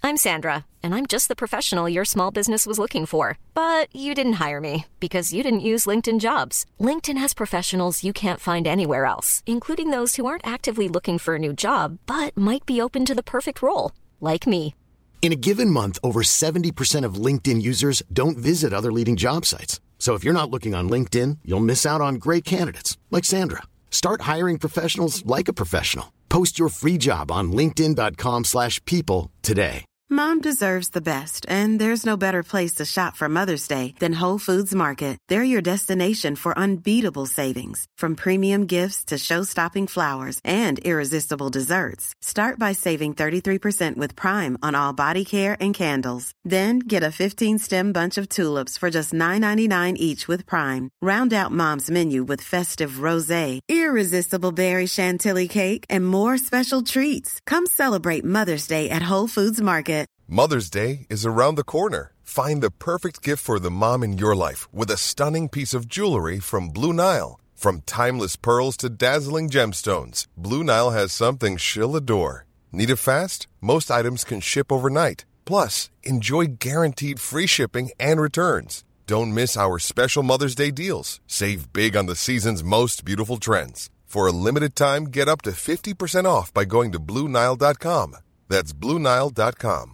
I'm Sandra, and I'm just the professional your small business was looking for. But you didn't hire me because you didn't use LinkedIn Jobs. LinkedIn has professionals you can't find anywhere else, including those who aren't actively looking for a new job, but might be open to the perfect role, like me. In a given month, over 70% of LinkedIn users don't visit other leading job sites. So if you're not looking on LinkedIn, you'll miss out on great candidates like Sandra. Start hiring professionals like a professional. Post your free job on linkedin.com/people today. Mom deserves the best, and there's no better place to shop for Mother's Day than Whole Foods Market. They're your destination for unbeatable savings, from premium gifts to show-stopping flowers and irresistible desserts. Start by saving 33% with Prime on all body care and candles. Then get a 15-stem bunch of tulips for just $9.99 each with Prime. Round out Mom's menu with festive rosé, irresistible berry chantilly cake, and more special treats. Come celebrate Mother's Day at Whole Foods Market. Mother's Day is around the corner. Find the perfect gift for the mom in your life with a stunning piece of jewelry from Blue Nile. From timeless pearls to dazzling gemstones, Blue Nile has something she'll adore. Need it fast? Most items can ship overnight. Plus, enjoy guaranteed free shipping and returns. Don't miss our special Mother's Day deals. Save big on the season's most beautiful trends. For a limited time, get up to 50% off by going to BlueNile.com. That's BlueNile.com.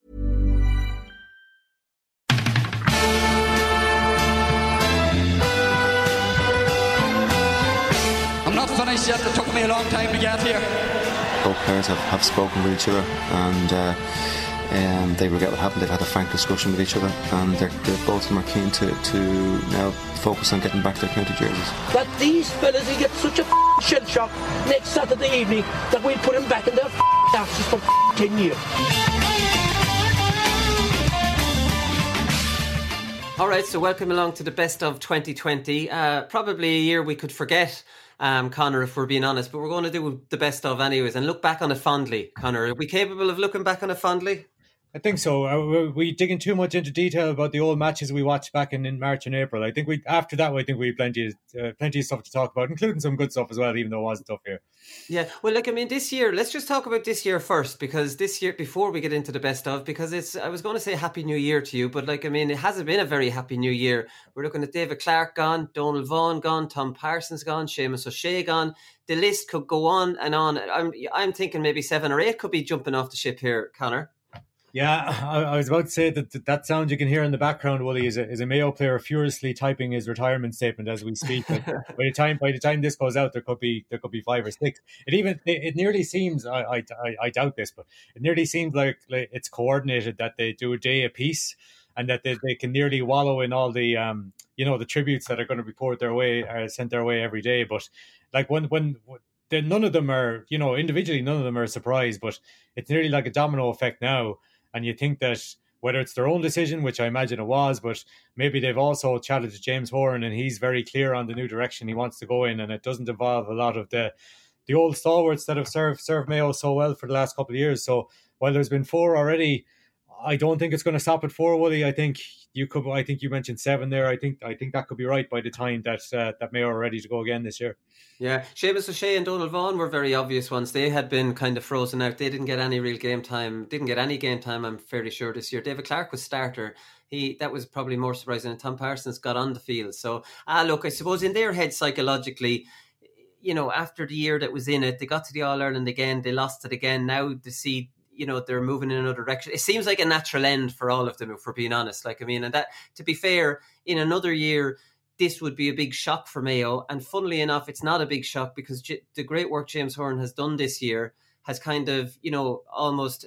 I'm not finished yet. It took me a long time to get here. Both players have spoken with each other, and they regret what happened. They've had a frank discussion with each other, and both of them are keen to now focus on getting back their county jerseys. That these fellas will get such a shell shock next Saturday evening that we'll put them back in their asses for 10 years. All right, so welcome along to the best of 2020. Probably a year we could forget, Conor, if we're being honest, but we're going to do the best of anyways and look back on it fondly. Conor, are we capable of looking back on it fondly? I think so. We digging too much into detail about the old matches we watched back in March and April. I think we had plenty of stuff to talk about, including some good stuff as well, even though it wasn't tough here. Yeah, well, this year, let's just talk about this year first, because this year, before we get into the best of, because I was going to say Happy New Year to you, but it hasn't been a very Happy New Year. We're looking at David Clarke gone, Donald Vaughan gone, Tom Parsons gone, Seamus O'Shea gone. The list could go on and on. I'm thinking maybe 7 or 8 could be jumping off the ship here, Conor. Yeah, I was about to say that sound you can hear in the background, Wooly, is a Mayo player furiously typing his retirement statement as we speak. By the time this goes out, there could be 5 or 6. It nearly seems, I doubt this, but it nearly seems like it's coordinated, that they do a day a piece, and that they can nearly wallow in all the the tributes that are going to be sent their way every day. But like when none of them are, individually, none of them are a surprise, but it's nearly like a domino effect now. And you think that whether it's their own decision, which I imagine it was, but maybe they've also chatted to James Horan and he's very clear on the new direction he wants to go in, and it doesn't involve a lot of the old stalwarts that have served Mayo so well for the last couple of years. So while there's been 4 already, I don't think it's going to stop at 4, Woody. I think you mentioned 7 there. I think that could be right by the time that Mayo are ready to go again this year. Yeah, Seamus O'Shea and Donald Vaughan were very obvious ones. They had been kind of frozen out. They didn't get any real game time. Didn't get any game time, I'm fairly sure, this year. David Clarke was starter. That was probably more surprising. And Tom Parsons got on the field. So, look, I suppose in their head psychologically, after the year that was in it, they got to the All-Ireland again. They lost it again. Now to see, they're moving in another direction. It seems like a natural end for all of them, if we're being honest. And that, to be fair, in another year, this would be a big shock for Mayo. And funnily enough, it's not a big shock, because the great work James Horan has done this year has kind of, almost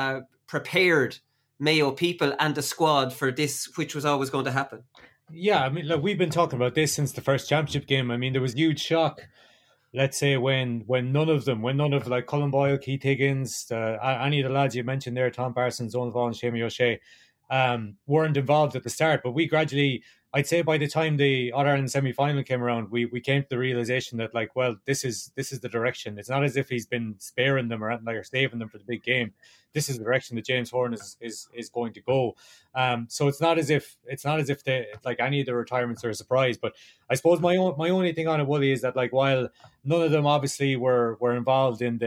prepared Mayo people and the squad for this, which was always going to happen. Yeah, we've been talking about this since the first championship game. There was huge shock, let's say, when none of like Colin Boyle, Keith Higgins, any of the lads you mentioned there, Tom Parsons, Donald Vaughan, Seamus O'Shea, weren't involved at the start. But we gradually, I'd say by the time the All-Ireland semi-final came around, we came to the realisation that, this is the direction. It's not as if he's been sparing them or saving them for the big game. This is the direction that James Horan is going to go. So it's not as if they, any of the retirements are a surprise. But I suppose my only thing on it, Wooly, is that while none of them obviously were involved in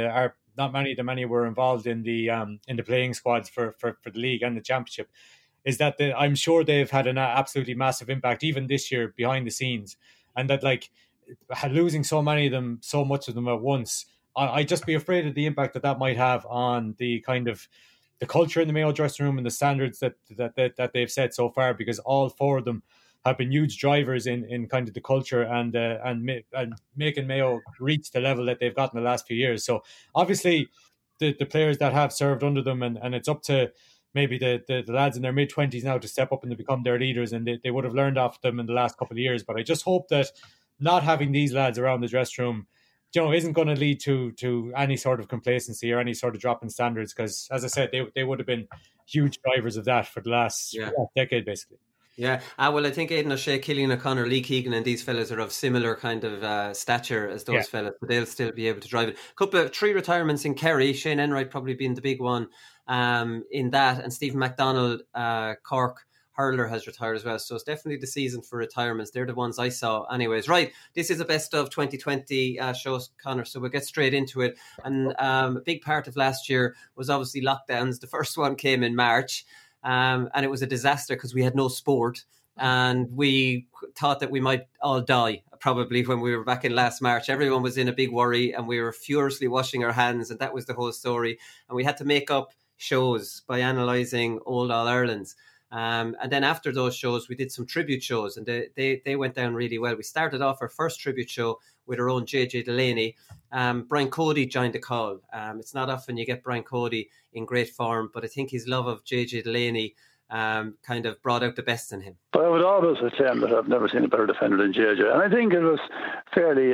not many of them were involved in the playing squads for the league and the championship, is that I'm sure they've had an absolutely massive impact even this year behind the scenes, and that like losing so much of them at once, I'd just be afraid of the impact that might have on the kind of the culture in the Mayo dressing room and the standards that they've set so far, because all four of them have been huge drivers in kind of the culture and making Mayo reach the level that they've got in the last few years. So obviously the players that have served under them, and it's up to maybe the lads in their mid-20s now to step up and to become their leaders, and they would have learned off them in the last couple of years. But I just hope that not having these lads around the dressing room, isn't going to lead to any sort of complacency or any sort of drop in standards, because, as I said, they would have been huge drivers of that for the last decade, basically. Yeah, well, I think Aidan O'Shea, Killian O'Connor, Lee Keegan and these fellas are of similar kind of stature as those fellas, but they'll still be able to drive it. 3 retirements in Kerry, Shane Enright probably being the big one in that, and Stephen MacDonald, Cork hurler, has retired as well. So it's definitely the season for retirements. They're the ones I saw anyways. Right, this is a best of 2020 show, Conor, so we'll get straight into it. And a big part of last year was obviously lockdowns. The first one came in March. And it was a disaster because we had no sport, and we thought that we might all die probably when we were back in last March. Everyone was in a big worry and we were furiously washing our hands, and that was the whole story. And we had to make up shows by analysing old All-Irelands. And then after those shows, we did some tribute shows, and they went down really well. We started off our first tribute show with our own JJ Delaney. Brian Cody joined the call. It's not often you get Brian Cody in great form, but I think his love of JJ Delaney kind of brought out the best in him. But I would always claim that I've never seen a better defender than JJ, and I think it was fairly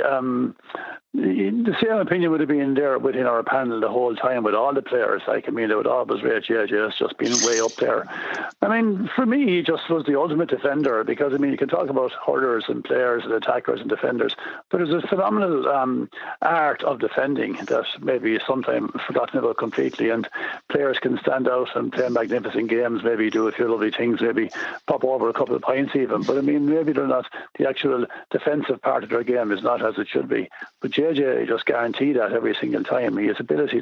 the same opinion would have been there within our panel the whole time with all the players. Like, I mean, they would always rate JJ as just being way up there. I mean, for me, he just was the ultimate defender, because, I mean, you can talk about hurlers and players and attackers and defenders, but there's a phenomenal art of defending that maybe is sometimes forgotten about completely, and players can stand out and play magnificent games, maybe do a few lovely things, maybe pop over a couple of points even, but I mean, maybe they're not, the actual defensive part of their game is not as it should be. But JJ just guaranteed that every single time. His ability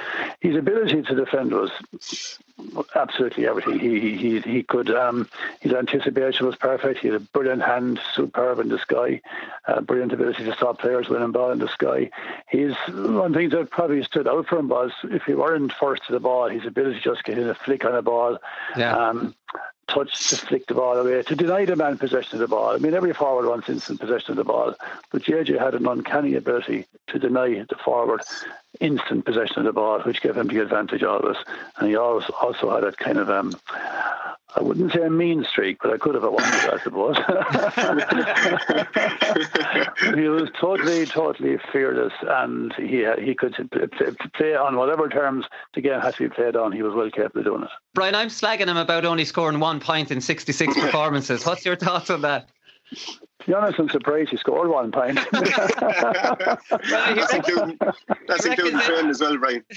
to defend was absolutely everything. He could. His anticipation was perfect. He had a brilliant hand, superb in the sky. Brilliant ability to stop players winning ball in the sky. One thing that probably stood out for him was if he weren't first to the ball, his ability to just get in a flick on a ball. Touch to flick the ball away, to deny the man possession of the ball. I mean, every forward wants instant possession of the ball, but JJ had an uncanny ability to deny the forward instant possession of the ball, which gave him the advantage always. And he also had that kind of, I wouldn't say a mean streak, but I could have at once, I suppose. He was totally fearless, and he could play on whatever terms the game had to be played on. He was well capable of doing it. Brian, I'm slagging him about only scoring 1 point in 66 performances. What's your thoughts on that? To be honest, I'm surprised he scored 1 point. That's including training as well, Brian.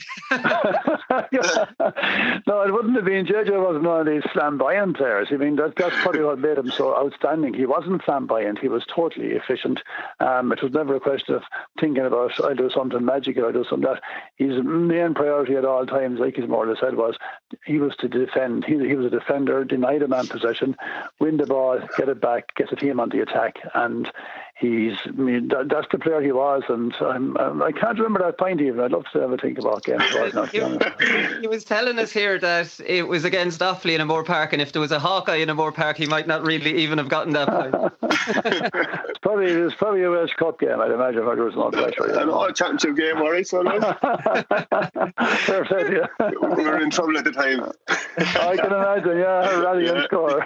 No, it wouldn't have been. JJ wasn't one of these flamboyant players. I mean, that's probably what made him so outstanding. He wasn't flamboyant. He was totally efficient. It was never a question of thinking about, I'll do something magical, I'll do something that. His main priority at all times, like he's more or less said, was he was to defend. He was a defender, deny the man possession, win the ball, get it back, get the team on the attack. And that's the player he was, and I can't remember that point even. I'd love to have a think about games. He was telling us here that it was against Offaly in Moore Park, and if there was a Hawkeye in Moore Park, he might not really even have gotten that point. It was probably a Welsh Cup game, I'd imagine, where there was no pressure. A championship game, worry, so Perfect, yeah. We were in trouble at the time. I can imagine, a rallying score.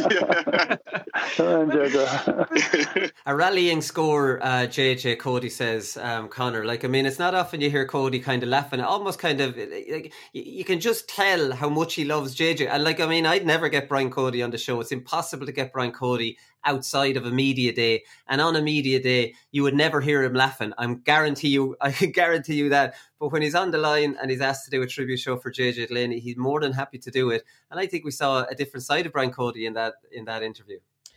A rallying score, JJ, Cody says, Conor. Like, I mean, it's not often you hear Cody kind of laughing. Almost kind of, like, you can just tell how much he loves JJ. And like, I mean, I'd never get Brian Cody on the show. It's impossible to get Brian Cody outside of a media day. And on a media day, you would never hear him laughing. I can guarantee you that. But when he's on the line and he's asked to do a tribute show for JJ Delaney, he's more than happy to do it. And I think we saw a different side of Brian Cody in that interview.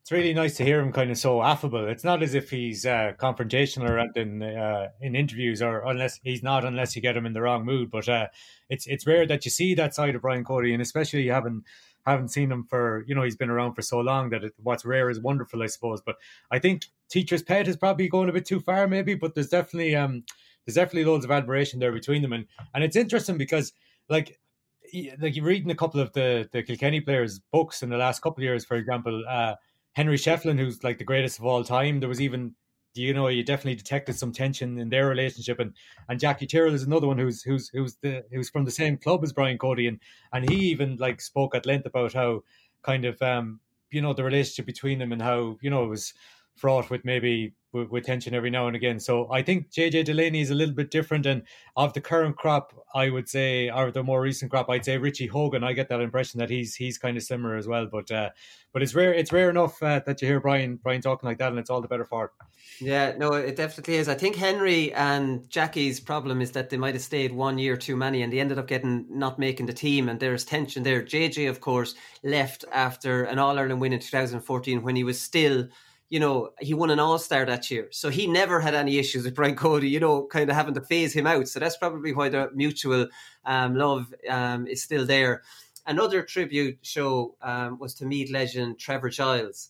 It's really nice to hear him kind of so affable. It's not as if he's confrontational or anything in interviews, or unless you get him in the wrong mood. But it's rare that you see that side of Brian Cody, and especially you haven't seen him for, he's been around for so long that what's rare is wonderful, I suppose. But I think Teacher's Pet is probably going a bit too far, maybe. But there's definitely loads of admiration there between them, and it's interesting because like you're reading a couple of the Kilkenny players' books in the last couple of years, for example. Henry Shefflin, who's like the greatest of all time. There was even, you definitely detected some tension in their relationship, and Jackie Tyrrell is another one who's from the same club as Brian Cody, and he even like spoke at length about how kind of the relationship between them, and how it was fraught with maybe with tension every now and again. So I think JJ Delaney is a little bit different, and of the current crop, I would say, or the more recent crop, I'd say Richie Hogan. I get that impression that he's kind of similar as well. But it's rare enough that you hear Brian talking like that, and it's all the better for it. Yeah, no, it definitely is. I think Henry and Jackie's problem is that they might have stayed 1 year too many, and they ended up not making the team, and there's tension there. JJ, of course, left after an All-Ireland win in 2014 when he was still, he won an All-Star that year. So he never had any issues with Brian Cody, kind of having to phase him out. So that's probably why the mutual love is still there. Another tribute show was to Meath legend Trevor Giles.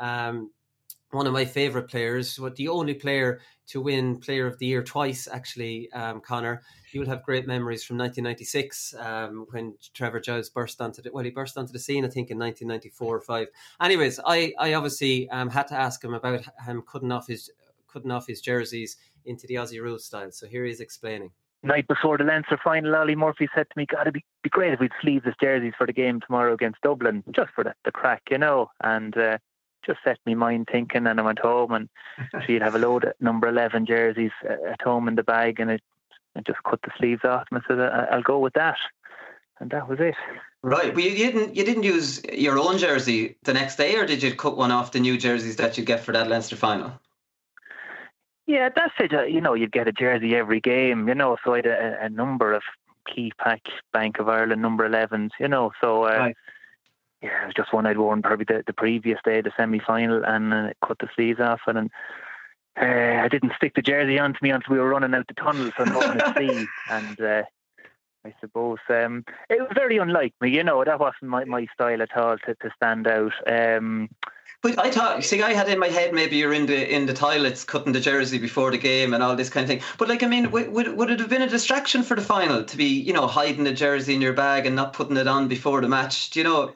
One of my favourite players, the only player to win Player of the Year twice, actually, Conor. You'll have great memories from 1996 when Trevor Giles burst onto the scene, I think, in 1994 or 5. Anyways, I obviously had to ask him about him cutting off his jerseys into the Aussie rules style. So here he's explaining. Night before the Leinster final, Ollie Murphy said to me, God, it'd be great if we'd sleeveless jerseys for the game tomorrow against Dublin, just for the crack, and just set me mind thinking. And I went home, and she'd have a load of number 11 jerseys at home in the bag, and I just cut the sleeves off and I said, I'll go with that. And that was it. Right. But you didn't use your own jersey the next day, or did you cut one off the new jerseys that you get for that Leinster final? Yeah, that's it. You'd get a jersey every game, so I had a number of key pack Bank of Ireland number 11s, so right. Yeah, it was just one I'd worn probably the previous day, the semi-final, and cut the sleeves off it, and I didn't stick the jersey onto me until we were running out the tunnel, so no one could see. And I suppose it was very unlike me, that wasn't my style at all to stand out. But I thought, I had in my head maybe you're in the toilets cutting the jersey before the game and all this kind of thing. But would it have been a distraction for the final to be, hiding the jersey in your bag and not putting it on before the match? Do you know?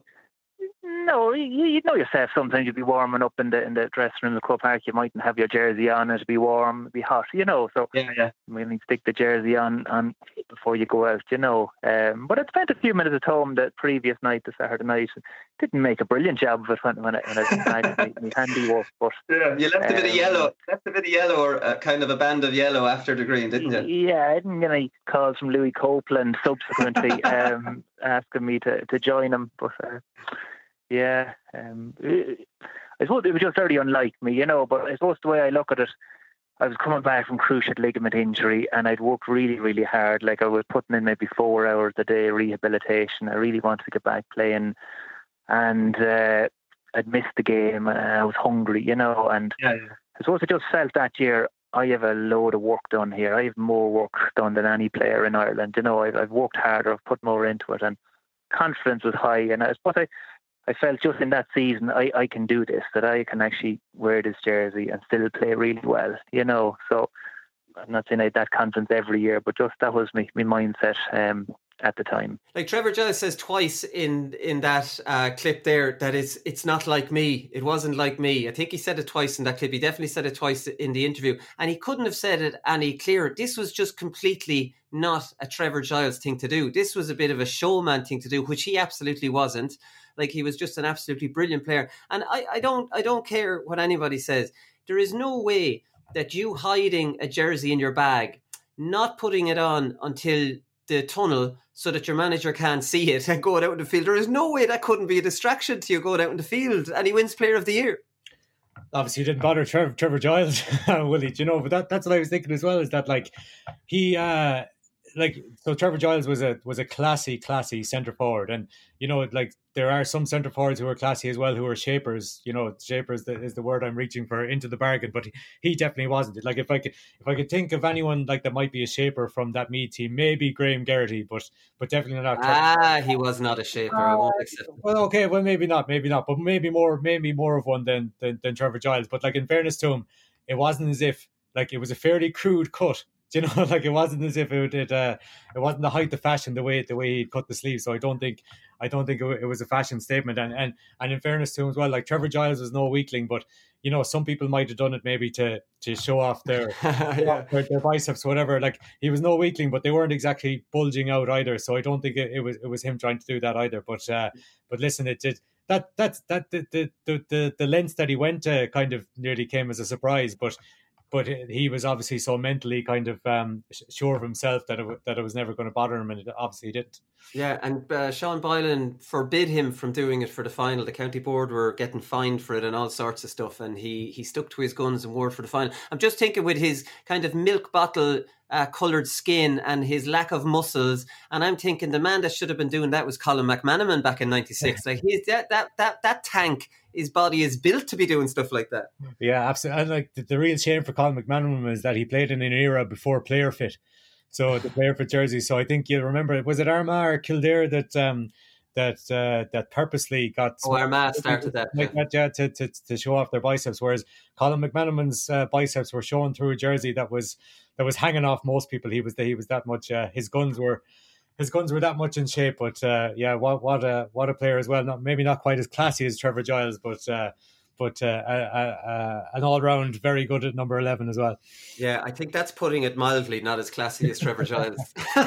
No, you know yourself. Sometimes you'd be warming up in the dressing room in the Croke Park. You mightn't have your jersey on. It'd be warm, it'd be hot, So yeah. We need to stick the jersey on before you go out, But I spent a few minutes at home the previous night, the Saturday night. Didn't make a brilliant job of it when I had my handiwork. But yeah, you left a bit of yellow, or kind of a band of yellow after the green, didn't you? Yeah, I didn't get any calls from Louis Copeland subsequently asking me to join him, but. Yeah, I suppose it was just very unlike me, but I suppose the way I look at it, I was coming back from cruciate ligament injury, and I'd worked really, really hard. Like I was putting in maybe 4 hours a day rehabilitation. I really wanted to get back playing, and I'd missed the game, and I was hungry, and I suppose I just felt that year, I have a load of work done here. I have more work done than any player in Ireland. I've worked harder, I've put more into it, and confidence was high, and I suppose I felt just in that season, I can do this, that I can actually wear this jersey and still play really well, So I'm not saying I had that confidence every year, but just that was my mindset at the time. Like Trevor Giles says twice in that clip there that it's not like me. It wasn't like me. I think he said it twice in that clip. He definitely said it twice in the interview. And he couldn't have said it any clearer. This was just completely not a Trevor Giles thing to do. This was a bit of a showman thing to do, which he absolutely wasn't. Like, he was just an absolutely brilliant player. And I don't care what anybody says. There is no way that you hiding a jersey in your bag, not putting it on until the tunnel so that your manager can't see it and going out in the field, there is no way that couldn't be a distraction to you going out in the field, and he wins Player of the Year. Obviously, he didn't bother Trevor Giles, will he? But that's what I was thinking as well, is that like he so Trevor Giles was a classy centre forward, and like there are some centre forwards who are classy as well, who are shapers. Shapers is the word I'm reaching for into the bargain, but he definitely wasn't. Like if I could think of anyone like that might be a shaper from that Meath team, maybe Graham Geraghty, but definitely not. He was not a shaper. I won't accept it. Well, okay, well maybe not, but maybe more of one than Trevor Giles. But like in fairness to him, it wasn't as if like it was a fairly crude cut. Like it wasn't as if it wasn't the height of fashion the way he cut the sleeve. So I don't think it was a fashion statement. And in fairness to him as well, like Trevor Giles was no weakling, but some people might have done it maybe to show off their their biceps, whatever. Like he was no weakling, but they weren't exactly bulging out either. So I don't think it was him trying to do that either. But listen, it did. That's the lengths that he went to kind of nearly came as a surprise, but he was obviously so mentally kind of sure of himself that it was never going to bother him, and it obviously didn't. Yeah, and Sean Boylan forbid him from doing it for the final. The county board were getting fined for it and all sorts of stuff, and he stuck to his guns and wore it for the final. I'm just thinking with his kind of milk bottle coloured skin and his lack of muscles, and I'm thinking the man that should have been doing that was Colin McManaman back in '96. Like he's that tank. His body is built to be doing stuff like that. Yeah, absolutely. And like the real shame for Colin McManaman is that he played in an era before Player Fit. So the Player Fit jersey. So I think you'll remember, was it Armagh or Kildare that purposely got Armagh started that to show off their biceps, whereas Colin McManaman's biceps were shown through a jersey that was hanging off most people. He was that much. His guns were that much in shape, but what a player as well. Maybe not quite as classy as Trevor Giles, but an all-round very good at number 11 as well. Yeah, I think that's putting it mildly, not as classy as Trevor Giles.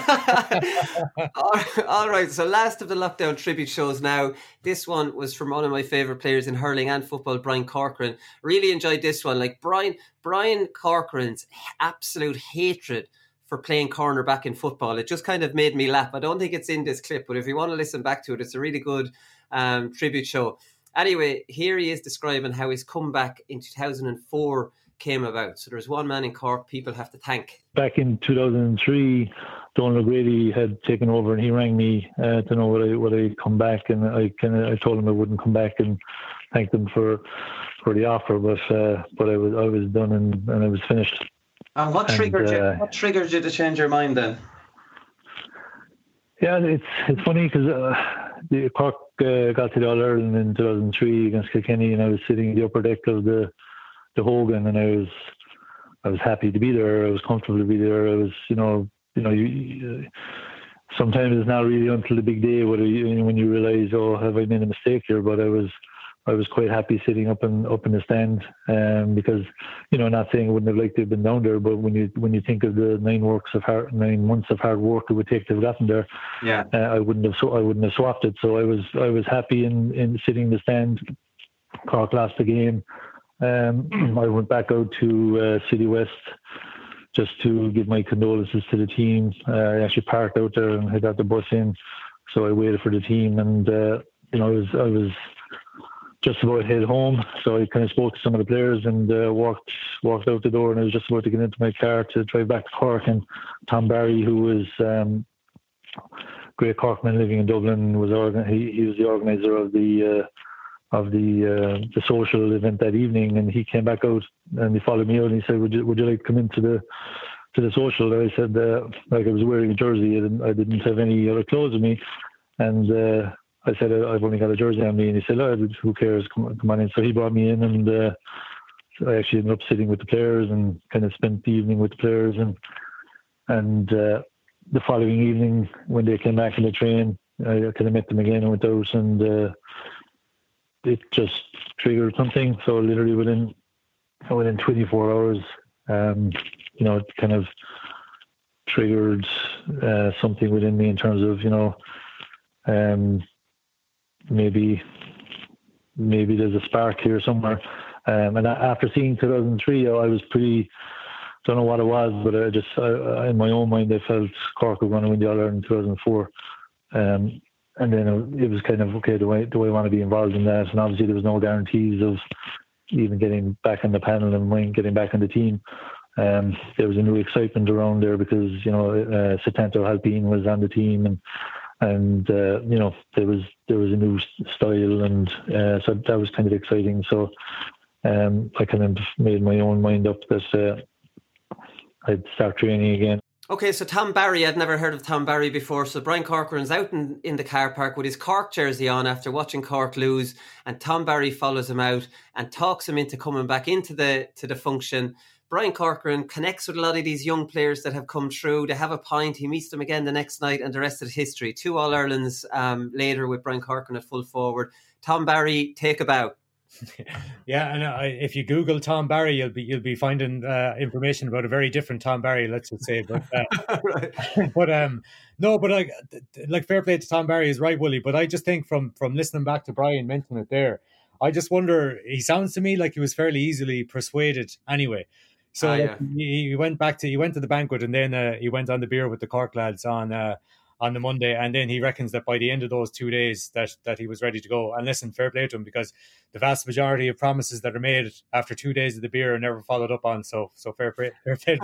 All right, so last of the lockdown tribute shows now. This one was from one of my favourite players in hurling and football, Brian Corcoran. Really enjoyed this one. Like Brian Corcoran's absolute hatred for playing cornerback in football. It just kind of made me laugh. I don't think it's in this clip, but if you want to listen back to it, it's a really good tribute show. Anyway, here he is describing how his comeback in 2004 came about. So there's one man in Cork people have to thank. Back in 2003, Donald O'Grady had taken over, and he rang me to know would I come back, and I told him I wouldn't come back, and thanked him for the offer, but I was done and I was finished. And what triggered you to change your mind then? Yeah, it's funny because the Cork got to the All-Ireland in 2003 against Kilkenny, and I was sitting in the upper deck of the Hogan, and I was happy to be there. I was comfortable to be there. I was, you sometimes it's not really until the big day when you realise, oh, have I made a mistake here? But I was quite happy sitting up in the stand, because not saying I wouldn't have liked to have been down there, but when you think of the 9 months of hard work it would take to have gotten there, I wouldn't have swapped it. So I was happy in sitting in the stand. Cork lost the game. I went back out to City West just to give my condolences to the team. I actually parked out there and I got the bus in, so I waited for the team, and I was just about to head home, so I kind of spoke to some of the players and walked out the door, and I was just about to get into my car to drive back to Cork, and Tom Barry, who was great Corkman living in Dublin, he was the organizer of the social event that evening, and he came back out and he followed me out and he said, would you like to come into the social? And I said, like I was wearing a jersey and I didn't have any other clothes with me, and I said, I've only got a jersey on me, and he said, oh, who cares, come on in. So he brought me in, and I actually ended up sitting with the players and kind of spent the evening with the players, and the following evening when they came back in the train, I kind of met them again and went out, and it just triggered something. So literally within 24 hours, it kind of triggered something within me in terms of, maybe there's a spark here somewhere. And after seeing 2003, I was pretty, don't know what it was, but I in my own mind, I felt Cork were going to win the All-Ireland in 2004. And then it was kind of, okay, do I want to be involved in that? And obviously there was no guarantees of even getting back on the panel and getting back on the team. there was a new excitement around there because Setanta Halpine was on the team, and there was a new style, and so that was kind of exciting. So I kind of made my own mind up that I'd start training again. Okay, so Tom Barry, I'd never heard of Tom Barry before. So Brian Corcoran's out in the car park with his Cork jersey on after watching Cork lose, and Tom Barry follows him out and talks him into coming back into the function. Brian Corcoran connects with a lot of these young players that have come through. They have a pint. He meets them again the next night, and the rest is history. 2 All-Irelands later with Brian Corcoran at full forward. Tom Barry, take a bow. Yeah, and if you Google Tom Barry, you'll be finding information about a very different Tom Barry, let's just say. But right. but like fair play to Tom Barry is right, Willie. But I just think from listening back to Brian mention it there, I just wonder. He sounds to me like he was fairly easily persuaded anyway. So he went to the banquet, and then he went on the beer with the Cork lads on the Monday, and then he reckons that by the end of those 2 days that he was ready to go. And listen, fair play to him, because the vast majority of promises that are made after 2 days of the beer are never followed up on. So fair play.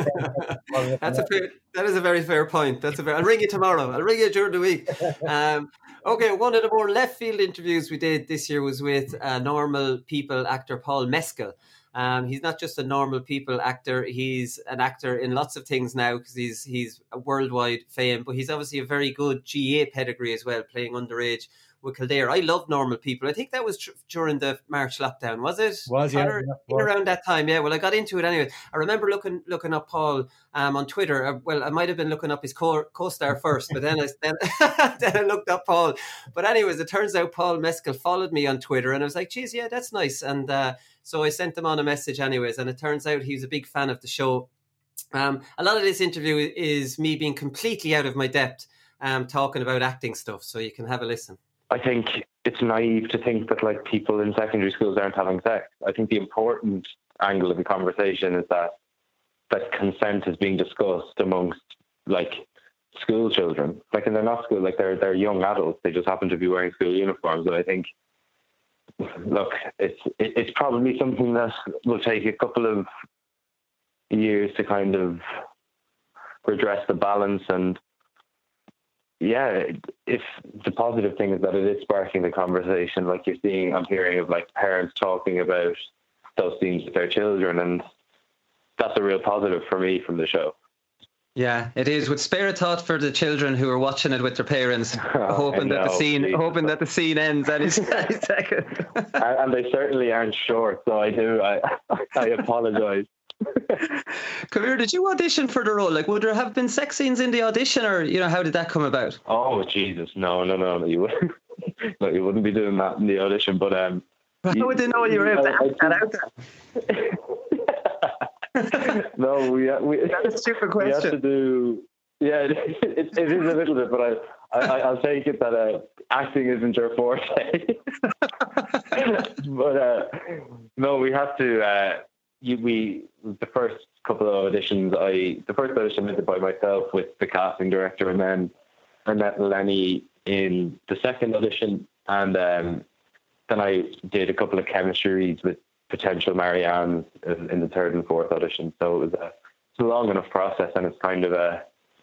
That is a very fair point. I'll ring you tomorrow. I'll ring you during the week. Okay, one of the more left field interviews we did this year was with Normal People actor Paul Mescal. He's not just a normal people actor, he's an actor in lots of things now because he's a worldwide fame, but he's obviously a very good GA pedigree as well, playing underage with Kildare. I love Normal People. I think that was during the March lockdown, was it? Was, yeah. Around that time, yeah. Well, I got into it anyway. I remember looking up Paul on Twitter. Well, I might have been looking up his co-star first, but then I looked up Paul. But anyways, it turns out Paul Mescal followed me on Twitter, and I was like, geez, yeah, that's nice. And so I sent him on a message anyways, and it turns out he's a big fan of the show. A lot of this interview is me being completely out of my depth, talking about acting stuff, so you can have a listen. I think it's naive to think that like people in secondary schools aren't having sex. I think the important angle of the conversation is that consent is being discussed amongst like school children. Like, and they're not school, like they're young adults. They just happen to be wearing school uniforms. And I think, look, it's probably something that will take a couple of years to kind of redress the balance. And yeah, if the positive thing is that it is sparking the conversation, like I'm hearing of like parents talking about those things with their children, and that's a real positive for me from the show. Yeah, it is. With spare a thought for the children who are watching it with their parents, hoping that the scene ends any second. And they certainly aren't short, so I apologise. Come here, did you audition for the role? Like, would there have been sex scenes in the audition, or how did that come about? Oh Jesus, no, you wouldn't. No, you wouldn't be doing that in the audition. But how would they know you were able to act that out there? No, we that's a stupid question. We have to do. Yeah, it is a little bit, but I'll take it that acting isn't your forte. But no, we have to. The first couple of auditions, the first audition I did by myself with the casting director, and then I met Lenny in the second audition, and then I did a couple of chemistry reads with potential Marianne in the third and fourth audition. So it was a long enough process, and it's kind of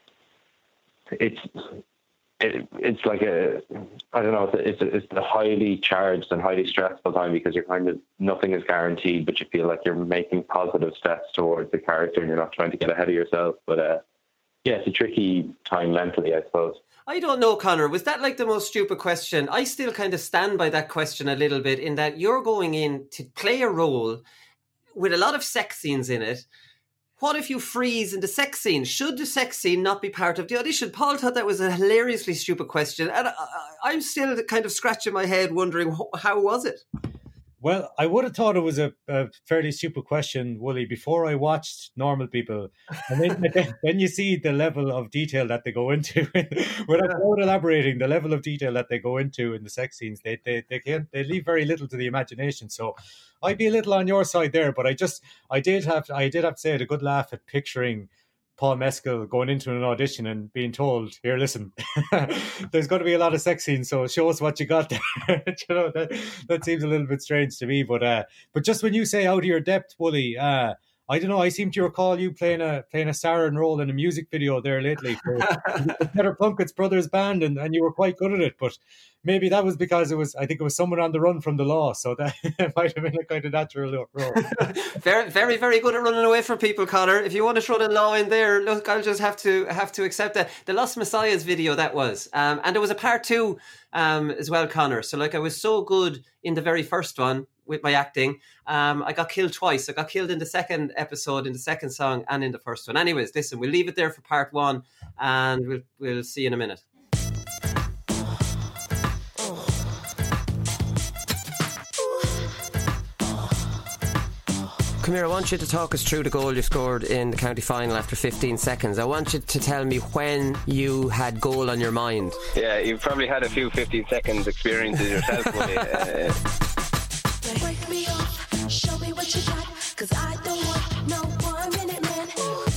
it's like I don't know, it's a highly charged and highly stressful time, because you're kind of, nothing is guaranteed, but you feel like you're making positive steps towards the character and you're not trying to get ahead of yourself. But yeah, it's a tricky time mentally, I suppose. I don't know, Conor, was that like the most stupid question? I still kind of stand by that question a little bit, in that you're going in to play a role with a lot of sex scenes in it. What if you freeze in the sex scene? Should the sex scene not be part of the audition? Paul thought that was a hilariously stupid question, and I'm still kind of scratching my head wondering, how was it? Well, I would have thought it was a fairly stupid question, Wooly, before I watched Normal People. And then you see the level of detail that they go into, without elaborating, the level of detail that they go into in the sex scenes. They leave very little to the imagination. So I'd be a little on your side there, but I did have to say, I had a good laugh at picturing Paul Mescal going into an audition and being told, here, listen, there's going to be a lot of sex scenes, so show us what you got there. That seems a little bit strange to me, but just when you say out of your depth, Wooly, I don't know. I seem to recall you playing a Sarin role in a music video there lately for Peter Plunkett's Brothers Band, and you were quite good at it. But maybe that was because I think it was someone on the run from the law, so that might have been a kind of natural role. Very, very, very good at running away from people, Conor. If you want to throw the law in there, look, I'll just have to accept that. The Lost Messiahs video that was, and there was a part 2 as well, Conor. So like I was so good in the very first one with my acting, I got killed twice. I got killed in the second episode, in the second song, and in the first one. Anyways, listen, we'll leave it there for part 1, and we'll see you in a minute. Come here, I want you to talk us through the goal you scored in the county final after 15 seconds. I want you to tell me when you had goal on your mind. Yeah, you've probably had a few 15 seconds experiences yourself. Break me off, show me what you got, 'cause I don't want no 1 minute man.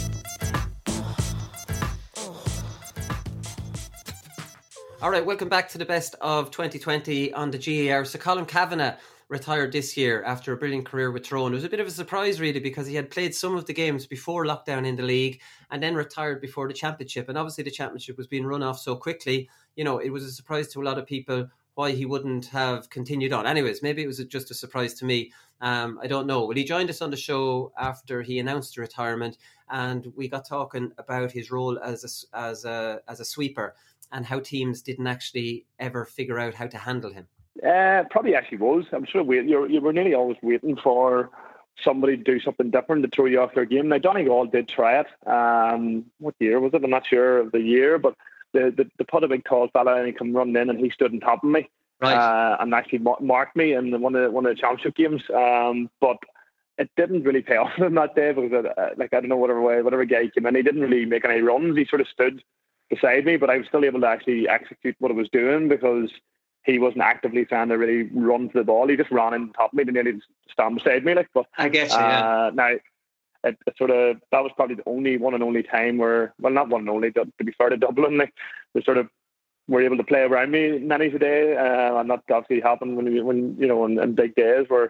All right, welcome back to the best of 2020 on the GAR. So Colin Kavanagh retired this year after a brilliant career with Tyrone. It was a bit of a surprise really, because he had played some of the games before lockdown in the league and then retired before the championship. And obviously the championship was being run off so quickly, you know, it was a surprise to a lot of people why he wouldn't have continued on. Anyways, maybe it was just a surprise to me. I don't know. Well, he joined us on the show after he announced the retirement, and we got talking about his role as a sweeper and how teams didn't actually ever figure out how to handle him. Probably actually was. I'm sure you were nearly always waiting for somebody to do something different to throw you off their game. Now, Donegal did try it. What year was it? I'm not sure of the year, but they put a big tall fella and he come running in and he stood on top of me, right, and actually marked me in one of the championship games. But it didn't really pay off on that day because, I don't know, whatever guy came in, he didn't really make any runs. He sort of stood beside me, but I was still able to actually execute what I was doing because he wasn't actively trying to really run to the ball. He just ran in top of me and nearly stand beside me. But I get you. Yeah. Now, it sort of, that was probably the one and only time where, well, not one and only, to be fair to Dublin, they sort of were able to play around me many a day, and that obviously happened when you know, in big days where,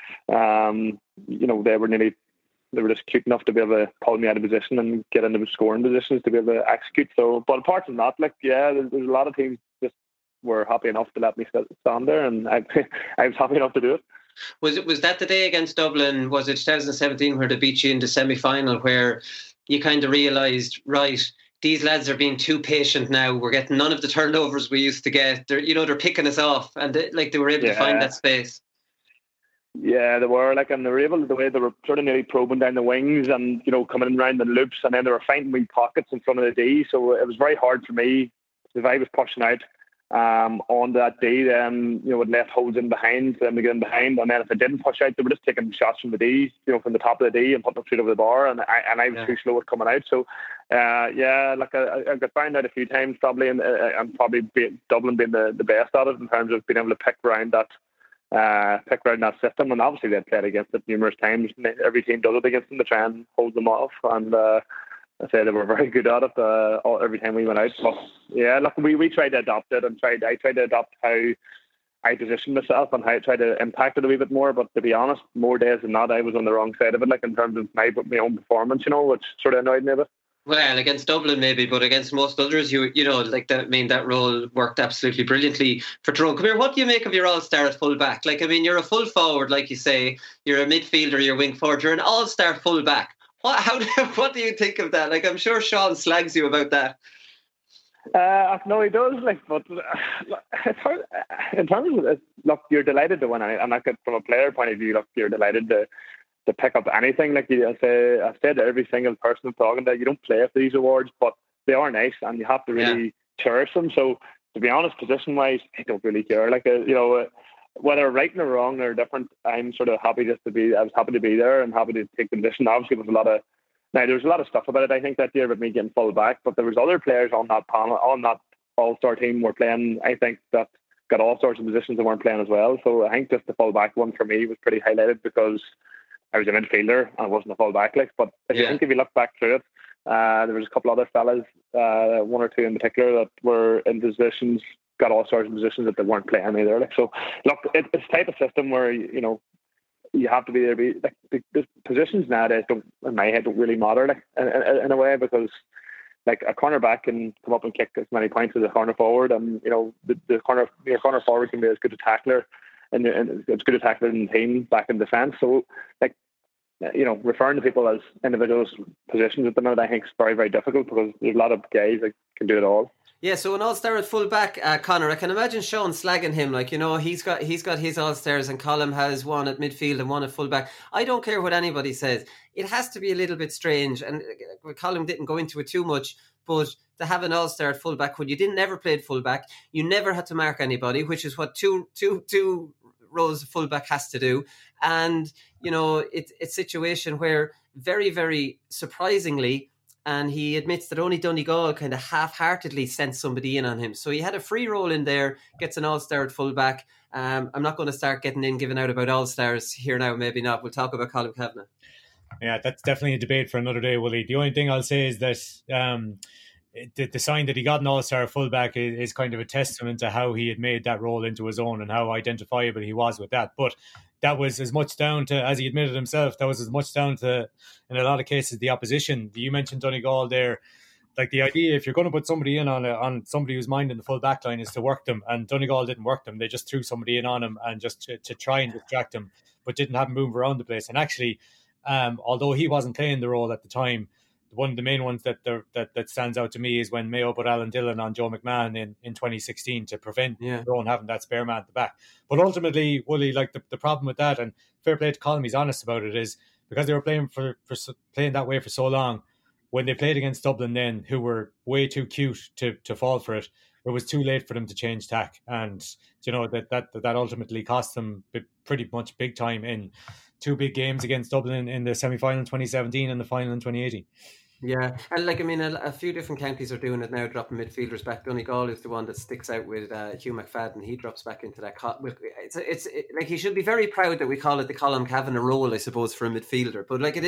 you know, they were just cute enough to be able to pull me out of position and get into scoring positions to be able to execute. So, but apart from that, there's a lot of teams just were happy enough to let me stand there, and I was happy enough to do it. Was that the day against Dublin? Was it 2017 where they beat you in the semi-final, where you kind of realised, right, these lads are being too patient now. We're getting none of the turnovers we used to get. They're picking us off, and they were able to find that space. Yeah, they were and they were able, the way they were sort of nearly probing down the wings and, you know, coming in around the loops, and then they were finding wee pockets in front of the D. So it was very hard for me if I was pushing out on that day. Then, you know, with left holes in behind, for them to get in behind, and then if they didn't push out, they were just taking shots from the D, you know, from the top of the D and putting them straight over the bar, and I was too slow at coming out. So I got found out a few times probably, and probably Dublin being the best at it in terms of being able to pick around that system. And obviously they've played against it numerous times. Every team does it against them to try and hold them off, and I say they were very good at it every time we went out. But yeah, we tried to adopt it, and I tried to adopt how I positioned myself and how I tried to impact it a wee bit more. But to be honest, more days than not, I was on the wrong side of it, in terms of my own performance, you know, which sort of annoyed me a bit. Well, against Dublin maybe, but against most others, that role worked absolutely brilliantly for Tyrone. Come here, what do you make of your all-star at full-back? You're a full forward, like you say, you're a midfielder, you're a wing forward, you're an all-star full-back. What do you think of that? I'm sure Sean slags you about that. No, he does. But it's hard. In terms of, look, you're delighted to win. And from a player point of view, look, you're delighted to pick up anything. I've said to every single person I'm talking to, you don't play for these awards, but they are nice, and you have to really cherish them. So to be honest, position-wise, I don't really care. Whether right or wrong or different, I'm sort of happy I was happy to be there and happy to take the position. Obviously, there was a lot of stuff about it, I think, that year about me getting full back, but there was other players on that panel, on that all-star team were playing, I think, that got all sorts of positions that weren't playing as well. So I think just the full back one for me was pretty highlighted because I was a midfielder and I wasn't a full back. But I think if you look back through it, there was a couple other fellas, one or two in particular, that were in positions, got all sorts of positions that they weren't playing either. So look, it's a type of system where, you know, you have to be there. The positions nowadays in my head don't really matter, like in a way, because like a cornerback can come up and kick as many points as a corner forward, and the corner forward can be as good a tackler and as good a tackler in the team back in defence. So like, referring to people as individuals positions at the minute, I think is very, very difficult, because there's a lot of guys that can do it all. Yeah, so an all-star at full-back, Conor, I can imagine Sean slagging him, like, he's got his all-stars, and Colm has one at midfield and one at full-back. I don't care what anybody says. It has to be a little bit strange, and Colm didn't go into it too much, but to have an all-star at full-back when you never played full-back, you never had to mark anybody, which is what two rows of full-back has to do. And, it's a situation where very, very surprisingly, and he admits that only Donegal kind of half-heartedly sent somebody in on him. So he had a free role in there, gets an all-star at full-back. I'm not going to start giving out about all-stars here now, maybe not. We'll talk about Colm Cavanagh. Yeah, that's definitely a debate for another day, Willie. The only thing I'll say is that the sign that he got an all-star fullback is kind of a testament to how he had made that role into his own and how identifiable he was with that. But that was as much down to, as he admitted himself, that was as much down to, in a lot of cases, the opposition. You mentioned Donegal there. Like, the idea, if you're going to put somebody in on somebody who's minding the full back line, is to work them. And Donegal didn't work them. They just threw somebody in on him and just to try and distract him, but didn't have him move around the place. And actually, although he wasn't playing the role at the time, one of the main ones that stands out to me is when Mayo put Alan Dillon on Joe McMahon in 2016 to prevent Tyrone having that spare man at the back. But ultimately, Wooly, like the problem with that, and fair play to Colm, he's honest about it, is because they were playing playing that way for so long, when they played against Dublin then, who were way too cute to fall for it, it was too late for them to change tack. And, that ultimately cost them pretty much big time in two big games against Dublin in the semi-final in 2017 and the final in 2018. Yeah, and a few different counties are doing it now, dropping midfielders back. Donegal is the one that sticks out with Hugh McFadden. He drops back into that. It's like, he should be very proud that we call it the Colm Cavanagh role, I suppose, for a midfielder. But like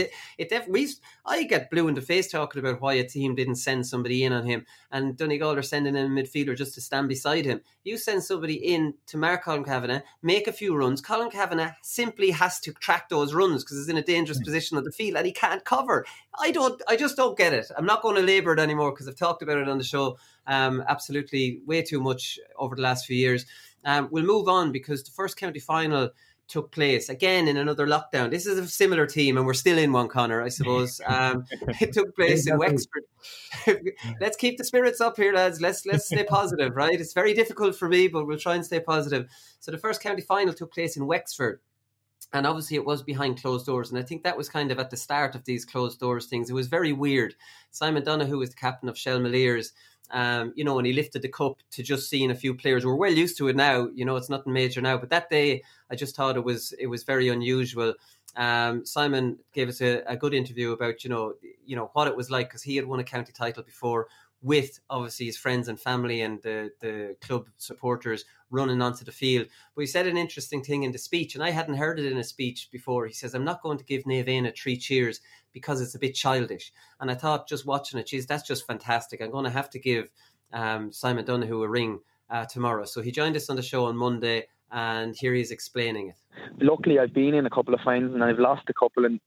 I get blue in the face talking about why a team didn't send somebody in on him, and Donegal are sending in a midfielder just to stand beside him. You send somebody in to mark Colm Cavanagh, make a few runs. Colm Cavanagh simply has to track those runs because he's in a dangerous position on the field and he can't cover. I just don't get it. I'm not going to labour it anymore because I've talked about it on the show absolutely way too much over the last few years. We'll move on because the first county final took place again in another lockdown. This is a similar team and we're still in one, Conor, I suppose. It took place in Wexford. Let's keep the spirits up here, lads. Let's stay positive, right? It's very difficult for me, but we'll try and stay positive. So the first county final took place in Wexford. And obviously it was behind closed doors. And I think that was kind of at the start of these closed doors things. It was very weird. Simon Donoghue was the captain of Shelmaliers, and he lifted the cup to just seeing a few players. We're well used to it now. It's nothing major now. But that day, I just thought it was very unusual. Simon gave us a good interview about, what it was like, because he had won a county title before with obviously his friends and family and the club supporters running onto the field. But he said an interesting thing in the speech, and I hadn't heard it in a speech before. He says, I'm not going to give Naomh Eanna 3 cheers because it's a bit childish. And I thought, just watching it, geez, that's just fantastic. I'm going to have to give Simon Donoghue a ring tomorrow. So he joined us on the show on Monday, and here he is explaining it. Luckily, I've been in a couple of finals and I've lost a couple, and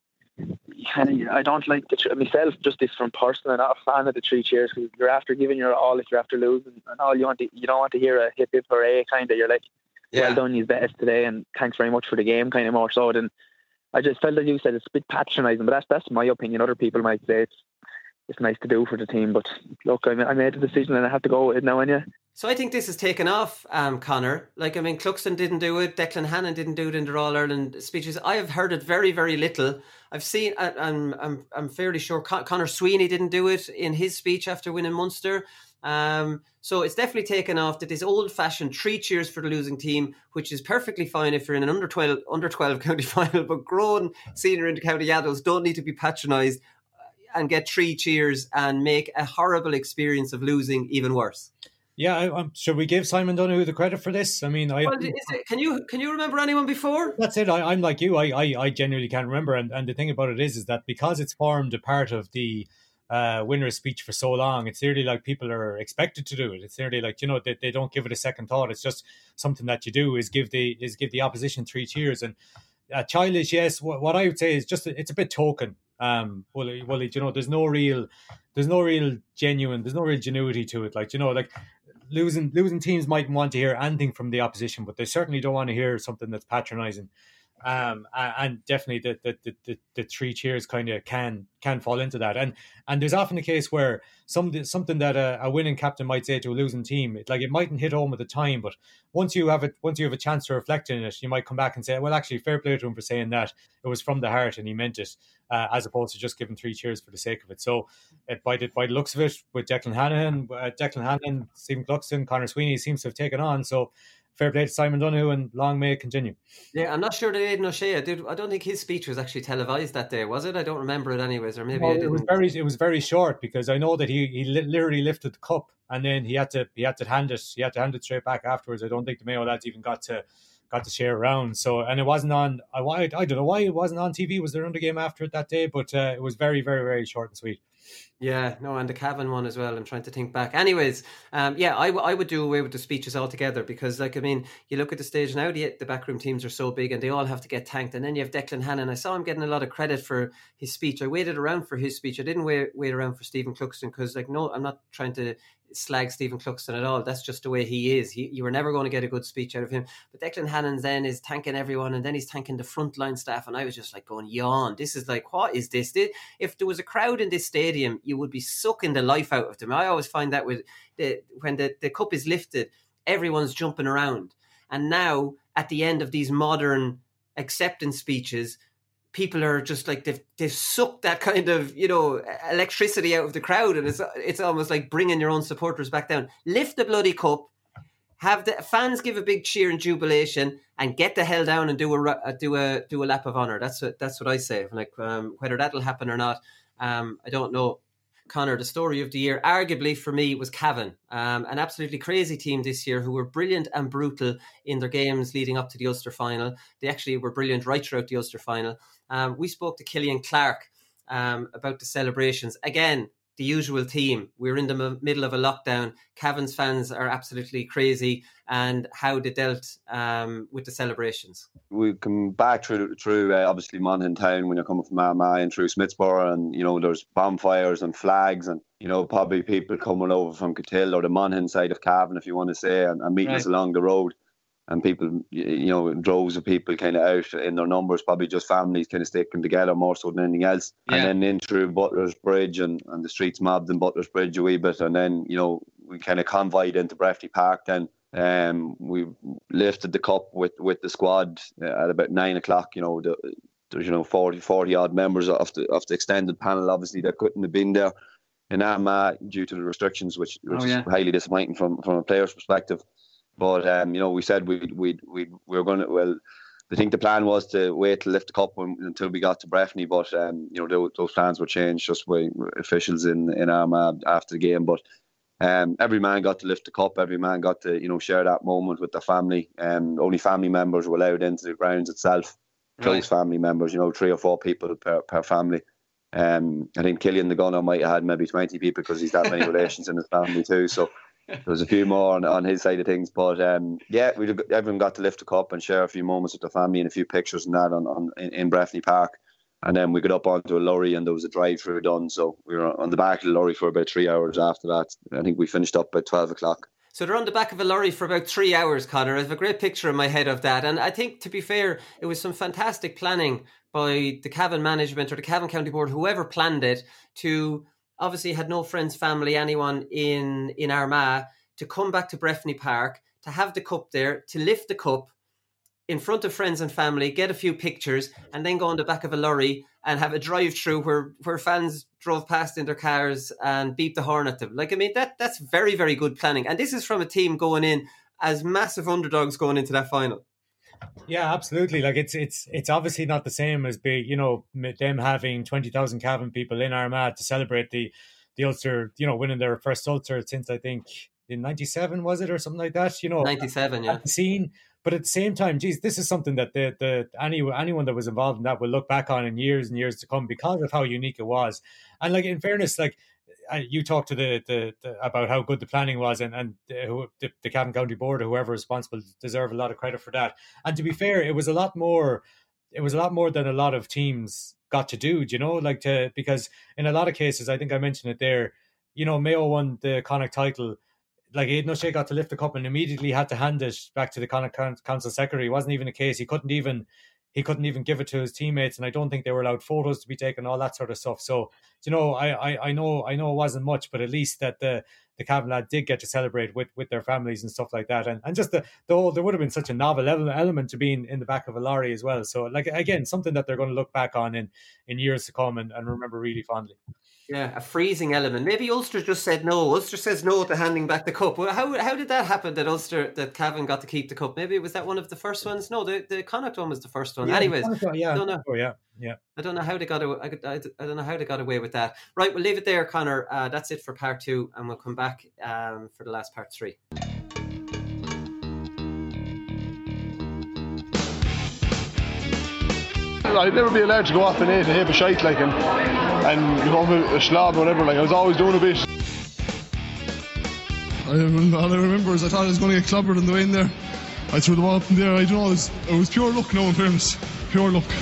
I don't like myself, just this from personal. I'm not a fan of the 3 cheers because you're after giving your all if you're after losing, and all you don't want to hear a hip hip hooray kind of. You're like, well done, you've bet us today, and thanks very much for the game, kind of more so than. I just felt that you said it's a bit patronising, but that's my opinion. Other people might say it's nice to do for the team, but look, I made the decision and I have to go with it now, and yeah. So I think this has taken off, Conor. Cluxton didn't do it. Declan Hannon didn't do it in the All-Ireland speeches. I have heard it very, very little. I've seen, I'm fairly sure Conor Sweeney didn't do it in his speech after winning Munster. So it's definitely taken off that this old-fashioned 3 cheers for the losing team, which is perfectly fine if you're in an under 12 county final, but grown senior inter-county adults don't need to be patronised and get 3 cheers and make a horrible experience of losing even worse. Yeah, should we give Simon Donoghue the credit for this? I mean, can you remember anyone before? That's it. I'm like you. I genuinely can't remember. And the thing about it is that because it's formed a part of the winner's speech for so long, it's nearly like people are expected to do it. It's nearly like, they don't give it a second thought. It's just something that you do is give the opposition 3 cheers. And childish, yes. What I would say is just it's a bit token. Wooly, there's no real genuity to it. Like, like losing teams mightn't want to hear anything from the opposition, but they certainly don't want to hear something that's patronising. And definitely the three cheers kind of can fall into that, and there's often a case where something that a winning captain might say to a losing team, it mightn't hit home at the time, but once you have a chance to reflect on it, you might come back and say, well, actually, fair play to him for saying that. It was from the heart and he meant it, as opposed to just giving three cheers for the sake of it. So by the looks of it, with Declan Hannon, Stephen Cluxton, Conor Sweeney seems to have taken on. So fair play to Simon Donoghue, and long may it continue. Yeah, I'm not sure that Aidan O'Shea, I don't think his speech was actually televised that day, was it? I don't remember it anyways, or maybe it was very short, because I know that he literally lifted the cup and then he had to hand it straight back afterwards. I don't think the Mayo lads even got to share around. So, and it wasn't on. I don't know why it wasn't on TV. Was there another game after it that day? But it was very, very, very short and sweet. Yeah, no, and the Cavan one as well. I'm trying to think back. Anyways, I would do away with the speeches altogether, because, you look at the stage now, the backroom teams are so big and they all have to get thanked. And then you have Declan Hannon. I saw him getting a lot of credit for his speech. I waited around for his speech. I didn't wait around for Stephen Cluxton, because, no, I'm not trying to slag Stephen Cluxton at all. That's just the way he is. You were never going to get a good speech out of him. But Declan Hannon then is thanking everyone, and then he's thanking the frontline staff, and I was just going, yawn. This is what is this? If there was a crowd in this stadium, you would be sucking the life out of them. I always find that when the cup is lifted, everyone's jumping around. And now, at the end of these modern acceptance speeches, people are just they've sucked that kind of, electricity out of the crowd, and it's almost like bringing your own supporters back down. Lift the bloody cup, have the fans give a big cheer and jubilation, and get the hell down and do a lap of honour. That's what I say. Whether that'll happen or not, I don't know. Conor, the story of the year, arguably for me, was Cavan. An absolutely crazy team this year, who were brilliant and brutal in their games leading up to the Ulster final. They actually were brilliant right throughout the Ulster final. We spoke to Killian Clark about the celebrations. Again, the usual theme. We're in the middle of a lockdown. Cavan's fans are absolutely crazy, and how they dealt with the celebrations. We come back through obviously Monaghan town when you're coming from Armagh and through Smithsborough, and there's bonfires and flags, and probably people coming over from Catill or the Monaghan side of Cavan, if you want to say, and meeting us along the road. And people, droves of people kind of out in their numbers, probably just families kind of sticking together more so than anything else. Yeah. And then in through Butler's Bridge, and the streets mobbed in Butler's Bridge a wee bit. And then, we kind of convoyed into Breffni Park then. We lifted the cup with the squad at about 9 o'clock. There's 40 odd members of the extended panel, obviously, that couldn't have been there in Armagh due to the restrictions, which is highly disappointing from a player's perspective. But we said we were going to. Well, I think the plan was to wait to lift the cup until we got to Breffni. But those plans were changed just by officials in Armagh after the game. But every man got to lift the cup. Every man got to share that moment with their family. Only family members were allowed into the grounds itself. Close family members. 3 or 4 people per family. I think Killian the Gunner might have had maybe 20 people, because he's that many relations in his family too. So there was a few more on his side of things, but everyone got to lift the cup and share a few moments with the family and a few pictures and that in Breffni Park. And then we got up onto a lorry, and there was a drive-through done, so we were on the back of the lorry for about 3 hours after that. I think we finished up at 12 o'clock. So they're on the back of a lorry for about 3 hours, Conor. I have a great picture in my head of that. And I think, to be fair, it was some fantastic planning by the Cavan management or the Cavan County Board, whoever planned it, to obviously had no friends, family, anyone in Armagh, to come back to Breffni Park, to have the cup there, to lift the cup in front of friends and family, get a few pictures, and then go on the back of a lorry and have a drive-through where fans drove past in their cars and beat the horn at them. That's very, very good planning. And this is from a team going in as massive underdogs going into that final. Yeah, absolutely. It's obviously not the same as them having 20,000 Cavan people in Armagh to celebrate the Ulster, winning their first Ulster since, I think, in 97, was it, or something like that? 97, yeah. Scene. But at the same time, this is something that anyone that was involved in that will look back on in years and years to come, because of how unique it was. And in fairness, you talked to the about how good the planning was, and the Cavan County Board or whoever is responsible deserve a lot of credit for that. And to be fair, it was a lot more it was a lot more than a lot of teams got to do, because in a lot of cases, I think I mentioned it there, Mayo won the Connacht title. Like, Aidan O'Shea got to lift the cup and immediately had to hand it back to the Connacht Council Secretary. It wasn't even a case. He couldn't even give it to his teammates, and I don't think they were allowed photos to be taken, all that sort of stuff. So, I know it wasn't much, but at least that the Cavan lad did get to celebrate with their families and stuff like that. And just the whole, there would have been such a novel element to being in the back of a lorry as well. So, like, again, something that they're going to look back on in years to come and remember really fondly. Yeah, a freezing element. Maybe Ulster just said no. Ulster says no to handing back the cup. Well, how did that happen that Cavan got to keep the cup? Maybe was that one of the first ones? No, the Connacht one was the first one. Yeah, anyways, yeah, I don't know. Yeah. I don't know how they got away. I don't know how they got away with that. Right, we'll leave it there, Conor. That's it for part 2, and we'll come back for the last part 3. I'd never be allowed to go off the net and have a shite like and become a slob or whatever. Like, I was always doing a bit. All I remember is I thought I was going to get clobbered on the way in there. I threw the ball up in there. I don't know. It was pure luck. No, in fairness, pure luck.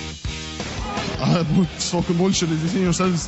It's fucking bullshit. As you see yourselves.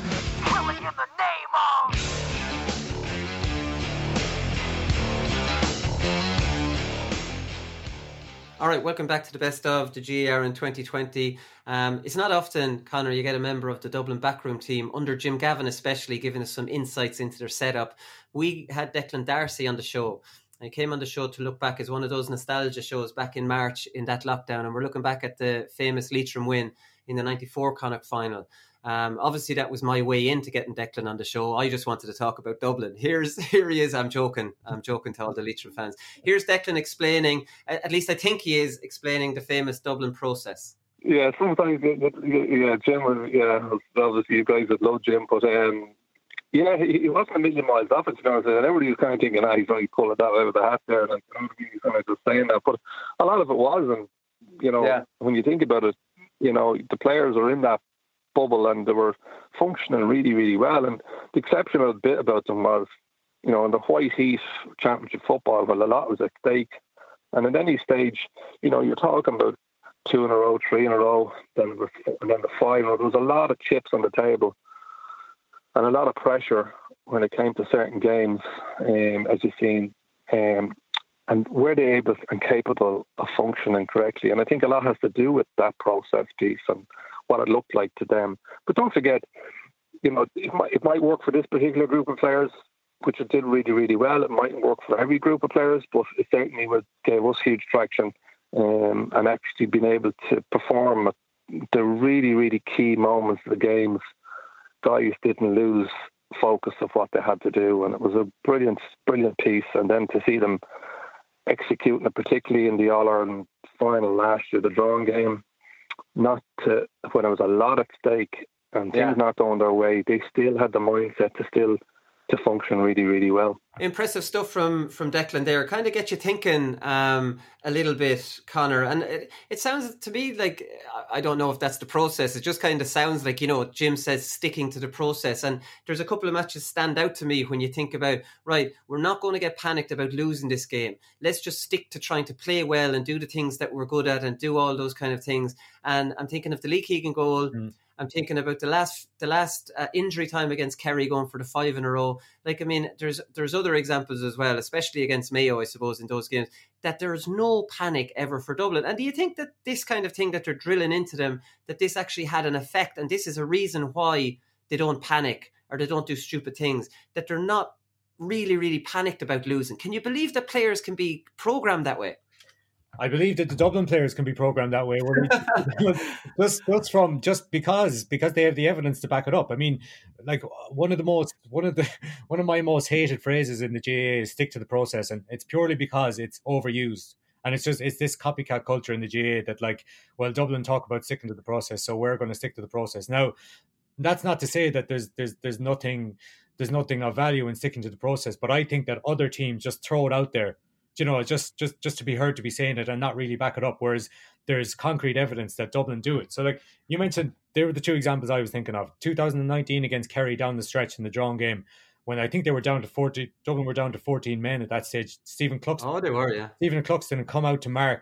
All right, welcome back to the best of the GAR in 2020. It's not often, Conor, you get a member of the Dublin backroom team, under Jim Gavin especially, giving us some insights into their setup. We had Declan Darcy on the show. He came on the show to look back as one of those nostalgia shows back in March in that lockdown. And we're looking back at the famous Leitrim win in the 94 Connacht final. Obviously, that was my way into getting Declan on the show. I just wanted to talk about Dublin. Here he is. I'm joking to all the Leitrim fans. Here's Declan explaining, at least I think he is, explaining the famous Dublin process. Yeah, sometimes, Jim was, obviously you guys that love Jim, but he wasn't a million miles off it, and everybody was kind of thinking, he's very cool at that out of the hat there, and he's kind of just saying that, but a lot of it was, and, when you think about it, the players are in that bubble and they were functioning really, really well. And the exceptional bit about them was, in the White Heat Championship football, well, a lot was at stake. And at any stage, you're talking about 2 in a row, 3 in a row, and then the final. There was a lot of chips on the table and a lot of pressure when it came to certain games, as you've seen. And were they able and capable of functioning correctly? And I think a lot has to do with that process piece and what it looked like to them. But don't forget, it might work for this particular group of players, which it did really, really well. It mightn't work for every group of players, but it certainly gave us huge traction and actually being able to perform at the really, really key moments of the games. Guys didn't lose focus of what they had to do, and it was a brilliant, brilliant piece. And then to see them executing it, particularly in the All-Ireland final last year, the drawing game, when there was a lot at stake and things not going their way, they still had the mindset to function really, really well. Impressive stuff from Declan there. Kind of get you thinking a little bit, Conor. And it sounds to me like, I don't know if that's the process. It just kind of sounds like, Jim says sticking to the process. And there's a couple of matches stand out to me when you think about, right, we're not going to get panicked about losing this game. Let's just stick to trying to play well and do the things that we're good at and do all those kind of things. And I'm thinking of the Lee Keegan goal. I'm thinking about the last injury time against Kerry, going for the 5 in a row. Like, I mean, there's other examples as well, especially against Mayo, I suppose, in those games, that there's no panic ever for Dublin. And do you think that this kind of thing that they're drilling into them, that this actually had an effect, and this is a reason why they don't panic or they don't do stupid things, that they're not really, really panicked about losing? Can you believe that players can be programmed that way? I believe that the Dublin players can be programmed that way, just because they have the evidence to back it up. I mean, like one of my most hated phrases in the GAA is "stick to the process," and it's purely because it's overused, and it's this copycat culture in the GAA that, like, well, Dublin talk about sticking to the process, so we're going to stick to the process. Now, that's not to say that there's nothing of value in sticking to the process, but I think that other teams just throw it out there, just to be heard to be saying it and not really back it up, whereas there's concrete evidence that Dublin do it. So, like you mentioned, they were the two examples I was thinking of. 2019 against Kerry down the stretch in the drawn game, when I think they were down to 40, Dublin were down to 14 men at that stage. Stephen Cluxton had come out to mark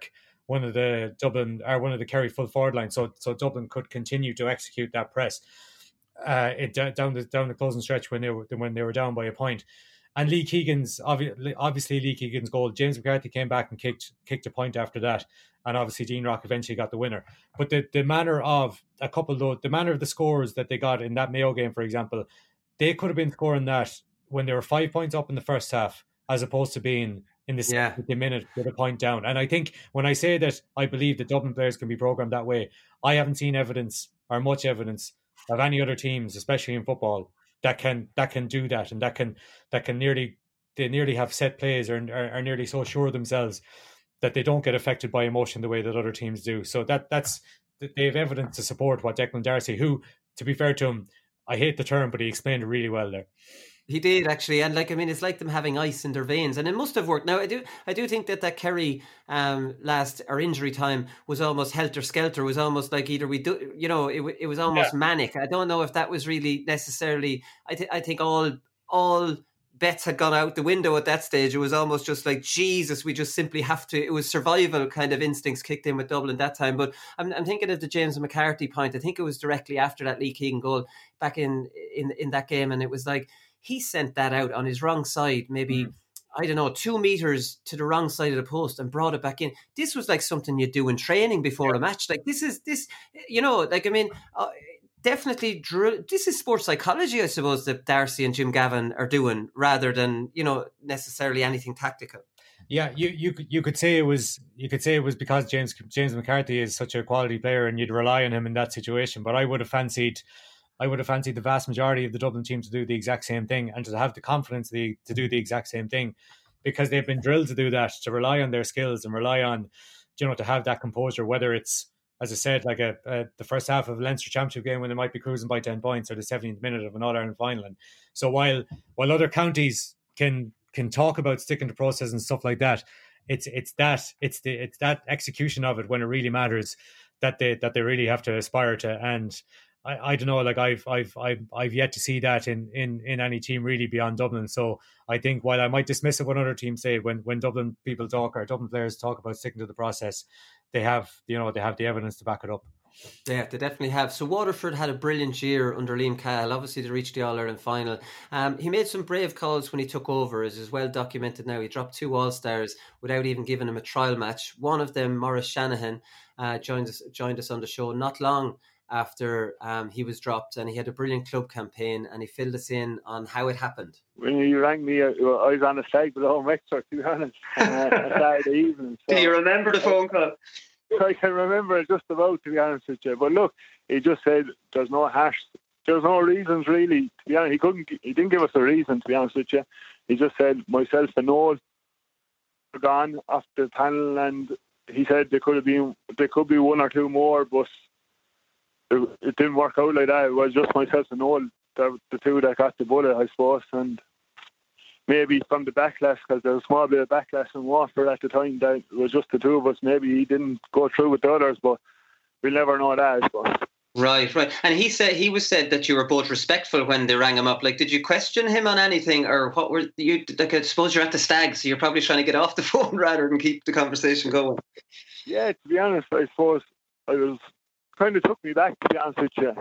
one of the Kerry full forward line, so Dublin could continue to execute that press down the closing stretch when they were down by a point. And Lee Keegan's obviously Lee Keegan's goal. James McCarthy came back and kicked a point after that, and obviously Dean Rock eventually got the winner. But the manner of the scores that they got in that Mayo game, for example, they could have been scoring that when they were 5 points up in the first half, as opposed to being in the 70th minute with a point down. And I think when I say that I believe that Dublin players can be programmed that way, I haven't seen evidence or much evidence of any other teams, especially in football, that can do that, and that can nearly have set plays or are nearly so sure of themselves that they don't get affected by emotion the way that other teams do. So that's they have evidence to support what Declan Darcy, who, to be fair to him, I hate the term, but he explained it really well there. He did, actually, and it's like them having ice in their veins, and it must have worked. Now, I do think that Kerry injury time was almost helter skelter. Was almost like either we do, it was almost manic. I don't know if that was really necessarily. I think all bets had gone out the window at that stage. It was almost just like, Jesus, we just simply have to. It was survival kind of instincts kicked in with Dublin that time. But I'm thinking of the James McCarthy point. I think it was directly after that Lee Keegan goal back in that game, and it was like, he sent that out on his wrong side, maybe, 2 meters to the wrong side of the post, and brought it back in. This was like something you do in training before a match. Like definitely this is sports psychology, I suppose, that Darcy and Jim Gavin are doing, rather than, necessarily anything tactical. Yeah, you could say it was because James McCarthy is such a quality player and you'd rely on him in that situation. But I would have fancied the vast majority of the Dublin team to do the exact same thing, and to have the confidence to do the exact same thing, because they've been drilled to do that, to rely on their skills and rely on, to have that composure, whether it's, as I said, like the first half of a Leinster Championship game when they might be cruising by 10 points, or the 70th minute of an All-Ireland final. And so while other counties can talk about sticking to process and stuff like that, it's that execution of it when it really matters that they really have to aspire to. And I don't know, like I've yet to see that in any team really beyond Dublin. So I think while I might dismiss it when other teams say, when Dublin people talk, or Dublin players talk about sticking to the process, they have the evidence to back it up. Yeah, they definitely have. So Waterford had a brilliant year under Liam Cahill. Obviously, they reached the All-Ireland final. He made some brave calls when he took over, as is well documented now. He dropped 2 All-Stars without even giving him a trial match. One of them, Maurice Shanahan, joined us on the show not long after he was dropped, and he had a brilliant club campaign, and he filled us in on how it happened. When you rang me, I was on a stag below Wexford, to be honest, Saturday evening. So, do you remember the phone call? I can remember it just about, to be honest with you. But look, he just said there's no reasons really. To be honest, he didn't give us a reason, to be honest with you. He just said myself and Noel were gone off the panel, and he said there could be 1 or 2 more, but it didn't work out like that. It was just myself and Noel, the 2 that got the bullet, I suppose. And maybe from the backlash, because there was a small bit of backlash in Waterford at the time, that it was just the 2 of us. Maybe he didn't go through with the others, but we'll never know that, I suppose. Right. And he said that you were both respectful when they rang him up. Like, did you question him on anything, or what were you? Like, I suppose you're at the stag, so you're probably trying to get off the phone rather than keep the conversation going. Yeah, to be honest, I suppose kind of took me back, to be honest with you.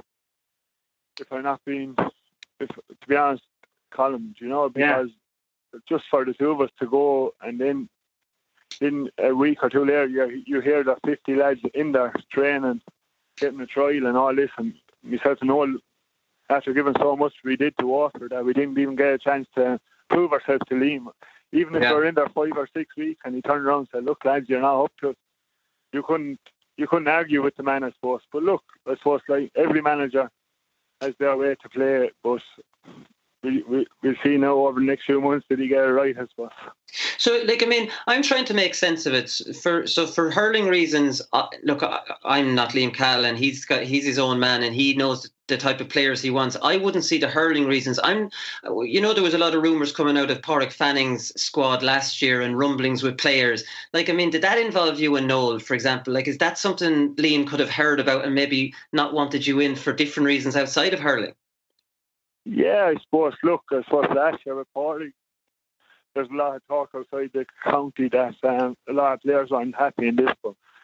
To be honest, Colin, because just for the 2 of us to go, and then a week or 2 later, you hear the 50 lads in there training, getting a trial and all this, and myself and Noel, after giving so much we did to Waterford, that we didn't even get a chance to prove ourselves to Liam. Even if we were in there 5 or 6 weeks, and he turned around and said, "Look, lads, you're not up to it." You couldn't argue with the man, I suppose. But look, I suppose like every manager has their way to play it, but we'll see now over the next few months that he get it right, I suppose. So, I'm trying to make sense of it. For hurling reasons, look, I'm not Liam Cahill, and he's his own man, and he knows the type of players he wants. I wouldn't see the hurling reasons. There was a lot of rumours coming out of Pádraig Fanning's squad last year and rumblings with players. Did that involve you and Noel, for example? Like, is that something Liam could have heard about and maybe not wanted you in for different reasons outside of hurling? Yeah, I suppose. Look, last year with Pádraig, there's a lot of talk outside the county that a lot of players aren't happy in this, but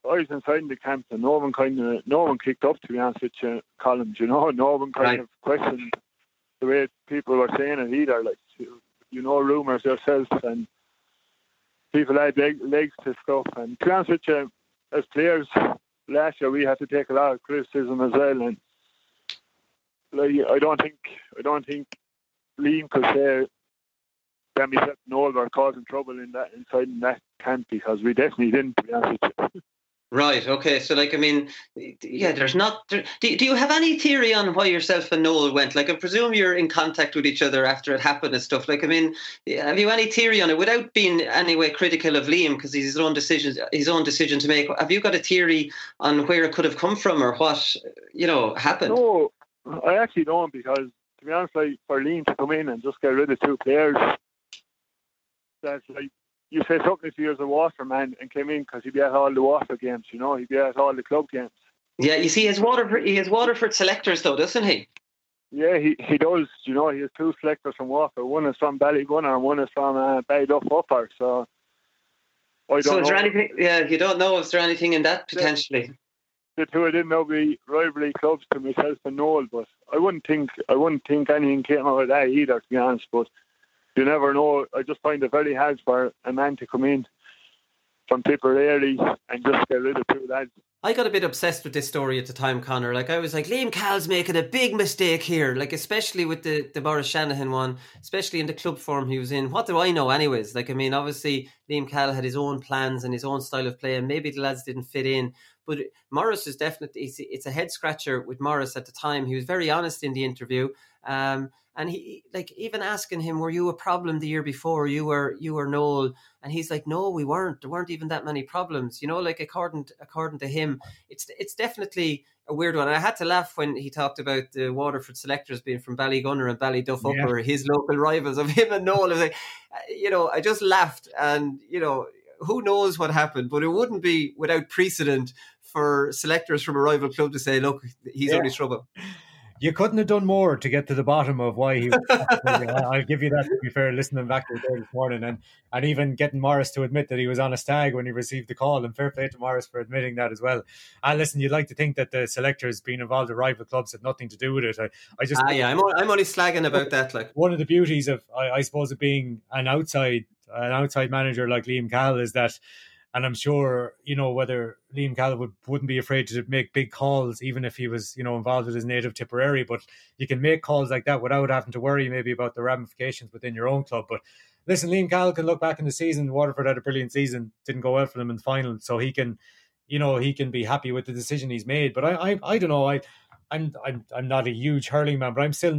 I was inside in the camp and no one kicked up, to be honest with you, Colin. You know, no one kind of questioned the way people were saying it either. Like, you know, rumours yourself, and people had legs to stuff. And to be honest with you, as players, last year we had to take a lot of criticism as well. And like, I don't think Liam could say that myself and Noel were causing trouble inside in that camp, because we definitely didn't, to be honest with you. Right. Okay. So, like, I mean, yeah, there's not. Do you have any theory on why yourself and Noel went? Like, I presume you're in contact with each other after it happened and stuff. Like, I mean, have you any theory on it without being anyway critical of Liam, because he's his own decision to make? Have you got a theory on where it could have come from or what, you know, happened? No, I actually don't, because to be honest, like, for Liam to come in and just get rid of two players, that's like, you say something if he was a Waterford man and came in because he'd be at all the Waterford games, you know, he'd be at all the club games. Yeah, you see, he has Waterford selectors though, doesn't he? Yeah, he does. You know, he has two selectors from Waterford. One is from Ballygunner and one is from Ballyduff Upper. So I don't know. Is there anything? Yeah, you don't know. Is there anything in that potentially? The two of them will be rivalry clubs to myself and Noel, but I wouldn't think anything came out of that either, to be honest. But you never know. I just find it very hard for a man to come in from Tipperary and just get rid of two lads. I got a bit obsessed with this story at the time, Conor. Like, I was like, Liam Call's making a big mistake here. Like, especially with the Maurice Shanahan one, especially in the club form he was in. What do I know anyways? Like, I mean, obviously Liam Call had his own plans and his own style of play, and maybe the lads didn't fit in. But Maurice is definitely, it's a head scratcher with Maurice at the time. He was very honest in the interview. And he, like, even asking him, were you a problem the year before? You were Noel. And he's like, no, we weren't. There weren't even that many problems. You know, like, according to him, it's definitely a weird one. And I had to laugh when he talked about the Waterford selectors being from Ballygunner and Ballyduff Upper, his local rivals of him and Noel. I was like, you know, I just laughed. And, you know, who knows what happened, but it wouldn't be without precedent for selectors from a rival club to say, look, he's only trouble. You couldn't have done more to get to the bottom of why he was. I'll give you that, to be fair, listening back to it there this morning, and even getting Maurice to admit that he was on a stag when he received the call, and fair play to Maurice for admitting that as well. And listen, you'd like to think that the selectors being involved in rival clubs had nothing to do with it. I'm only slagging about that. Like, one of the beauties of, I suppose, of being an outside manager like Liam Call is that, and I'm sure, you know, whether Liam Call wouldn't be afraid to make big calls, even if he was, you know, involved with his native Tipperary. But you can make calls like that without having to worry maybe about the ramifications within your own club. But listen, Liam Call can look back in the season. Waterford had a brilliant season, didn't go well for them in the final, so he can be happy with the decision he's made. But I don't know. I'm not a huge hurling man, but I'm still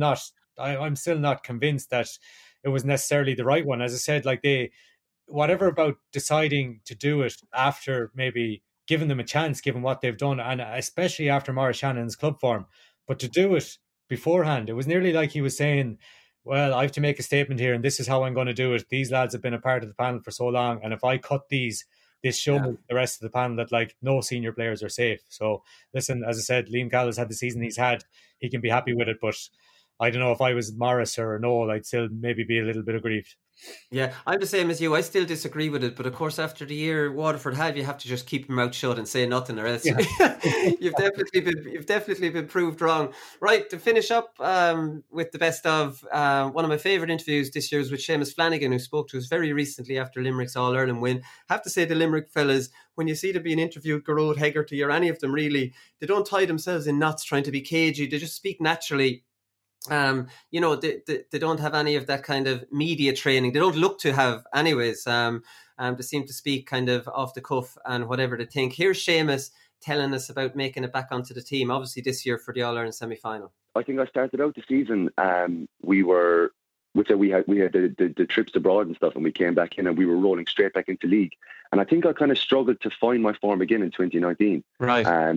not convinced that it was necessarily the right one. As I said, like, whatever about deciding to do it after maybe giving them a chance, given what they've done, and especially after Maurice Shannon's club form, but to do it beforehand, it was nearly like he was saying, well, I have to make a statement here and this is how I'm going to do it. These lads have been a part of the panel for so long, and if I cut this shows the rest of the panel that, like, no senior players are safe. So listen, as I said, Liam Call has had the season he's had. He can be happy with it, but I don't know, if I was Maurice or Noel, I'd still maybe be a little bit aggrieved. Yeah, I'm the same as you. I still disagree with it, but of course, after the year Waterford had, you have to just keep your mouth shut and say nothing, or else you've definitely been proved wrong. Right, to finish up with the best of, one of my favourite interviews this year was with Seamus Flanagan, who spoke to us very recently after Limerick's All-Ireland win. I have to say, the Limerick fellas, when you see them being interviewed, Gearóid Hegarty or any of them really, they don't tie themselves in knots trying to be cagey. They just speak naturally. You know, they don't have any of that kind of media training. They don't look to have anyways. They seem to speak kind of off the cuff and whatever they think. Here's Seamus telling us about making it back onto the team, obviously this year for the All-Ireland semi-final. I think I started out the season, we had the trips abroad and stuff, and we came back in and we were rolling straight back into league. And I think I kind of struggled to find my form again in 2019. Right. I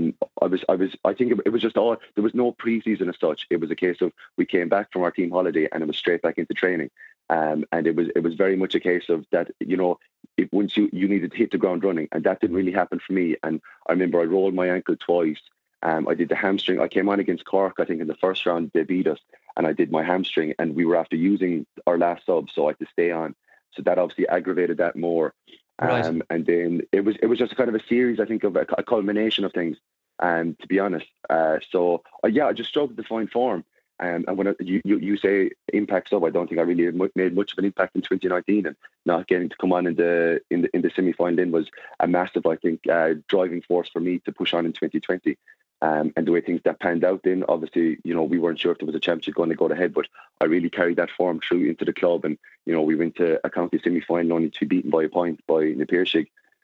think it was just all, there was no pre-season as such. It was a case of, we came back from our team holiday and it was straight back into training. And it was very much a case of that, you know, once you needed to hit the ground running, and that didn't really happen for me. And I remember I rolled my ankle twice. I did the hamstring. I came on against Cork, I think in the first round, they beat us, and I did my hamstring, and we were after using our last sub, so I had to stay on. So that obviously aggravated that more. Right. And then it was just a kind of a series, I think, of a culmination of things. To be honest, I just struggled to find form. And when you say impact sub, I don't think I really made much of an impact in 2019, and not getting to come on in the semi-final then was a massive, I think, driving force for me to push on in 2020. And the way things that panned out then, obviously, we weren't sure if there was a championship going to go ahead, but I really carried that form through into the club, and we went to a county semi-final only to be beaten by a point by Napiershig.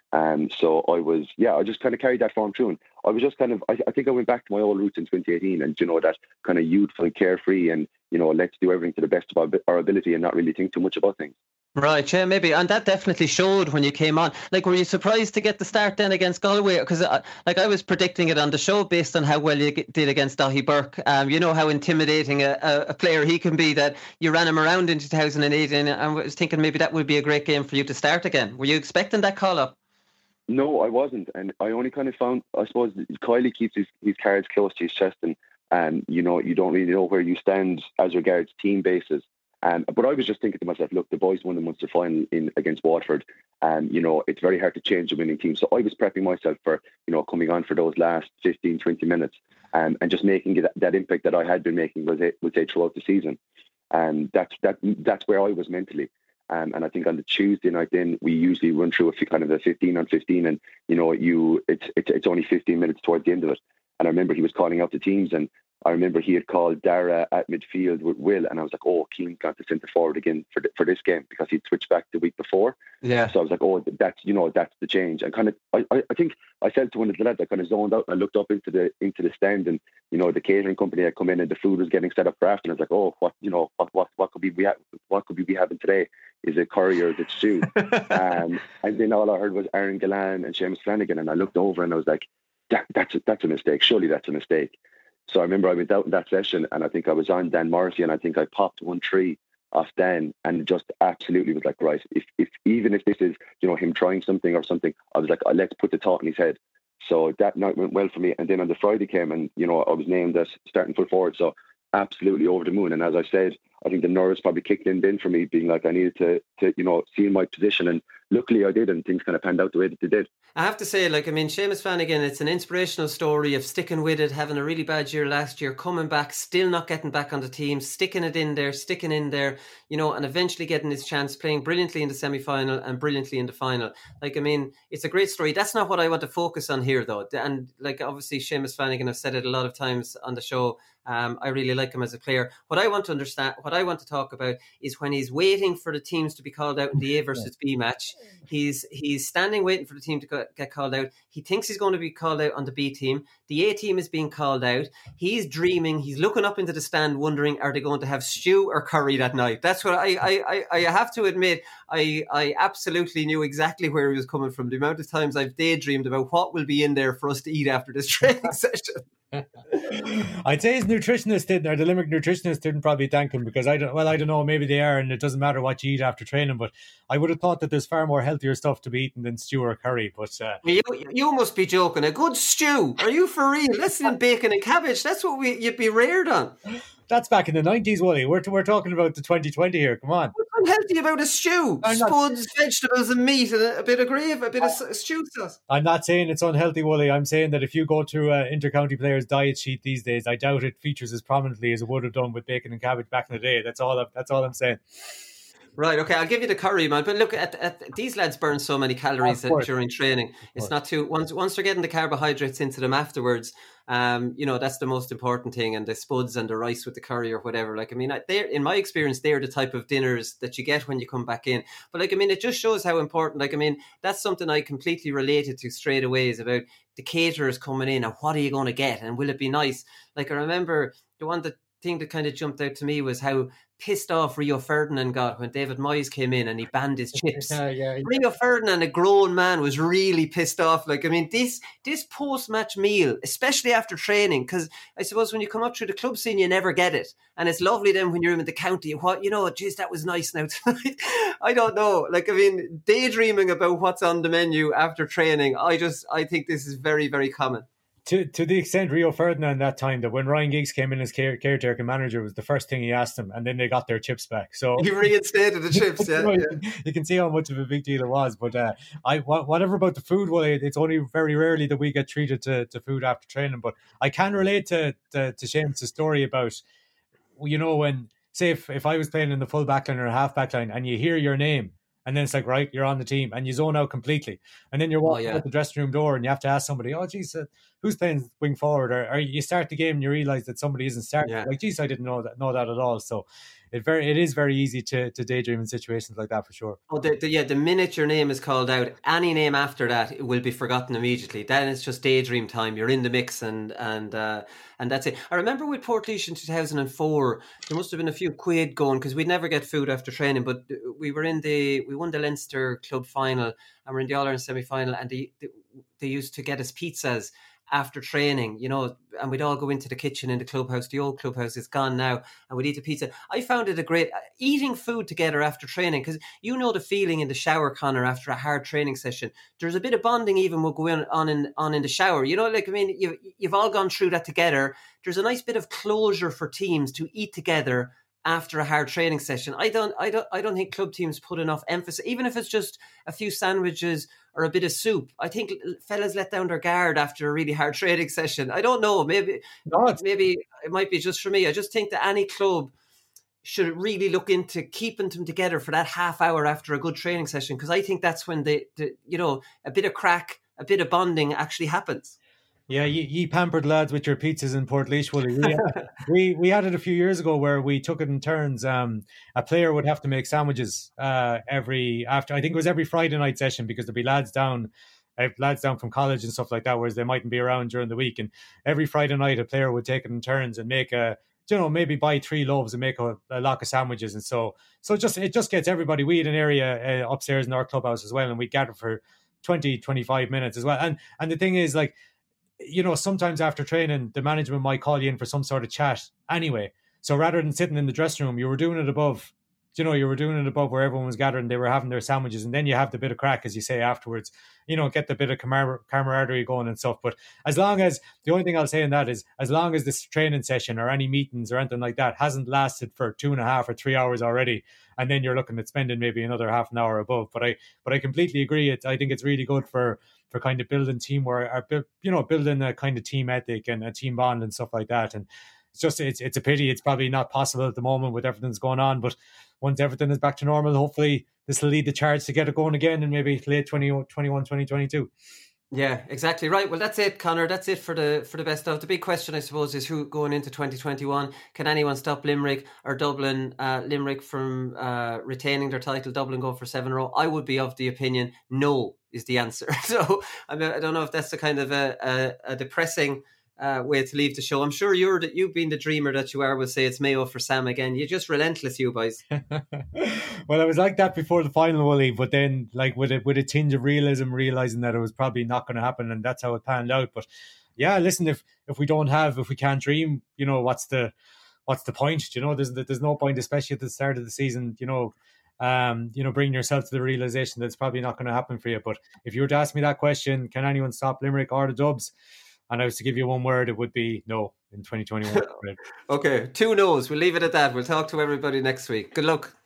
So I just kind of carried that form through, and I was just I think I went back to my old roots in 2018, and that kind of youthful and carefree, and let's do everything to the best of our ability and not really think too much about things. Right, yeah, maybe. And that definitely showed when you came on. Like, were you surprised to get the start then against Galway? Because, I was predicting it on the show based on how well you did against Daithí Burke. You know how intimidating a player he can be, that you ran him around in 2008, and I was thinking maybe that would be a great game for you to start again. Were you expecting that call-up? No, I wasn't. And I only kind of found, I suppose, Kiley keeps his cards close to his chest, and you don't really know where you stand as regards team bases. But I was just thinking to myself, look, the boys won the Munster final against Waterford, and it's very hard to change a winning team. So I was prepping myself for coming on for those last 15, 20 minutes, and just making that impact that I had been making was throughout the season. And that's where I was mentally. And I think on the Tuesday night, then we usually run through a kind of a 15 on 15, and it's only 15 minutes towards the end of it. And I remember he was calling out the teams, and I remember he had called Dara at midfield with Will, and I was like, oh, Keane's got to centre forward again for this game, because he'd switched back the week before. Yeah. So I was like, oh, that's the change. And kind of, I think I said to one of the lads, I kind of zoned out, and I looked up into the stand, and the catering company had come in, and the food was getting set up for after. And I was like, oh, what could we be having today? Is it curry or is it stew? And then all I heard was Aaron Gillan and Seamus Flanagan, and I looked over and I was like, that's a mistake. Surely that's a mistake. So I remember I went out in that session, and I think I was on Dan Morrissey, and I think I popped 1-3 off Dan, and just absolutely was like, right, if even if this is him trying something or something, I was like, let's put the thought in his head. So that night went well for me, and then on the Friday came, and I was named as starting full forward, so absolutely over the moon. And as I said, I think the nerves probably kicked in then for me, being like I needed to see my position, and luckily I did, and things kind of panned out the way that they did. I have to say, Seamus Flanagan, it's an inspirational story of sticking with it, having a really bad year last year, coming back, still not getting back on the team, sticking in there, and eventually getting his chance, playing brilliantly in the semi-final and brilliantly in the final. It's a great story. That's not what I want to focus on here, though. And obviously Seamus Flanagan, I've said it a lot of times on the show, I really like him as a player. What I want to talk about is when he's waiting for the teams to be called out in the A versus B match. He's standing waiting for the team to get called out. He thinks he's going to be called out on the B team. The A team is being called out. He's dreaming. He's looking up into the stand, wondering, are they going to have stew or curry that night? That's what I have to admit. I absolutely knew exactly where he was coming from. The amount of times I've daydreamed about what will be in there for us to eat after this training session. I'd say his nutritionist didn't, or the Limerick nutritionist didn't probably thank him, because I don't know, maybe they are, and it doesn't matter what you eat after training, but I would have thought that there's far more healthier stuff to be eaten than stew or curry. But you must be joking. A good stew? Are you for real? That's in bacon and cabbage. That's what you'd be reared on. That's back in the 90s, Wooly. We're talking about the 2020 here. Come on. What's unhealthy about a stew? Spuds, vegetables and meat, and a bit of gravy, a bit of stew sauce. I'm not saying it's unhealthy, Wooly. I'm saying that if you go through an inter-county player's diet sheet these days, I doubt it features as prominently as it would have done with bacon and cabbage back in the day. That's all I'm saying. Right, okay, I'll give you the curry, man. But look, at these lads burn so many calories during training. It's not too... Once they're getting the carbohydrates into them afterwards, that's the most important thing, and the spuds and the rice with the curry or whatever. They're, in my experience, they're the type of dinners that you get when you come back in. But it just shows how important. That's something I completely related to straight away, is about the caterers coming in and what are you going to get and will it be nice? I remember the thing that kind of jumped out to me was how pissed off Rio Ferdinand got when David Moyes came in and he banned his chips. Rio Ferdinand, a grown man, was really pissed off. This post-match meal, especially after training, because I suppose when you come up through the club scene, you never get it. And it's lovely then when you're in the county, geez, that was nice now tonight. I don't know. Daydreaming about what's on the menu after training, I think this is very, very common. to the extent Rio Ferdinand that time, that when Ryan Giggs came in as caretaker manager, was the first thing he asked him, and then they got their chips back. So he reinstated the chips. Yeah, you can see how much of a big deal it was. But whatever about the food, well, it's only very rarely that we get treated to food after training. But I can relate to Seamus' story about, you know, when, say, if I was playing in the full back line or half back line, and you hear your name, and then it's like, right, you're on the team, and you zone out completely. And then you're walking out the dressing room door, and you have to ask somebody, oh, geez, who's playing wing forward? Or you start the game and you realise that somebody isn't starting. Yeah. Like, geez, I didn't know that at all. So it is very easy to daydream in situations like that, for sure. Oh, the minute your name is called out, any name after that, it will be forgotten immediately. Then it's just daydream time. You're in the mix, and that's it. I remember with Portlaoise in 2004, there must have been a few quid going, because we'd never get food after training, but we won the Leinster club final, and we're in the All-Ireland semi-final, and they used to get us pizzas after training, you know, and we'd all go into the kitchen in the clubhouse. The old clubhouse is gone now, and we'd eat a pizza. I found it a great eating food together after training, because you know the feeling in the shower, Conor, after a hard training session. There's a bit of bonding even will go on in the shower. You know, like, I mean, you've all gone through that together. There's a nice bit of closure for teams to eat together after a hard training session. I don't think club teams put enough emphasis, even if it's just a few sandwiches or a bit of soup. I think fellas let down their guard after a really hard training session. I don't know. Maybe it might be just for me. I just think that any club should really look into keeping them together for that half hour after a good training session, because I think that's when a bit of crack, a bit of bonding actually happens. Yeah, ye pampered lads with your pizzas in Portlaoise, Willie. We had it a few years ago where we took it in turns. A player would have to make sandwiches every Friday night session, because there'd be lads down from college and stuff like that, whereas they mightn't be around during the week. And every Friday night, a player would take it in turns and make maybe buy 3 loaves and make a lock of sandwiches. And so it just gets everybody. We had an area upstairs in our clubhouse as well, and we gather for 20-25 minutes as well. And the thing is, like, you know, sometimes after training, the management might call you in for some sort of chat anyway. So rather than sitting in the dressing room, you were doing it above where everyone was gathering. They were having their sandwiches, and then you have the bit of crack, as you say, afterwards, you know, get the bit of camaraderie going and stuff. But the only thing I'll say in that is, as long as this training session or any meetings or anything like that hasn't lasted for 2.5 or 3 hours already, and then you're looking at spending maybe another half an hour above. But I completely agree. I think it's really good for kind of building teamwork, or, you know, building a kind of team ethic and a team bond and stuff like that. And it's a pity it's probably not possible at the moment with everything that's going on. But once everything is back to normal, hopefully this will lead the charge to get it going again in maybe late 2021, 2022. Yeah, exactly right. Well, that's it, Conor. That's it for the best of. The big question, I suppose, is who going into 2021? Can anyone stop Limerick or Dublin? Limerick from retaining their title. Dublin go for 7 in a row. I would be of the opinion no is the answer. So I don't know if that's a kind of a depressing way to leave the show. I'm sure you've been the dreamer that you are. Will say it's Mayo for Sam again. You're just relentless, you boys. Well, I was like that before the final, Willie, but then, like, with a tinge of realism, realising that it was probably not going to happen, and that's how it panned out. But yeah, listen, if we can't dream, you know, what's the point? You know, there's no point, especially at the start of the season, you know, bringing yourself to the realisation that it's probably not going to happen for you. But if you were to ask me that question, can anyone stop Limerick or the Dubs? And I was to give you one word, it would be no in 2021. Okay, 2 no's. We'll leave it at that. We'll talk to everybody next week. Good luck.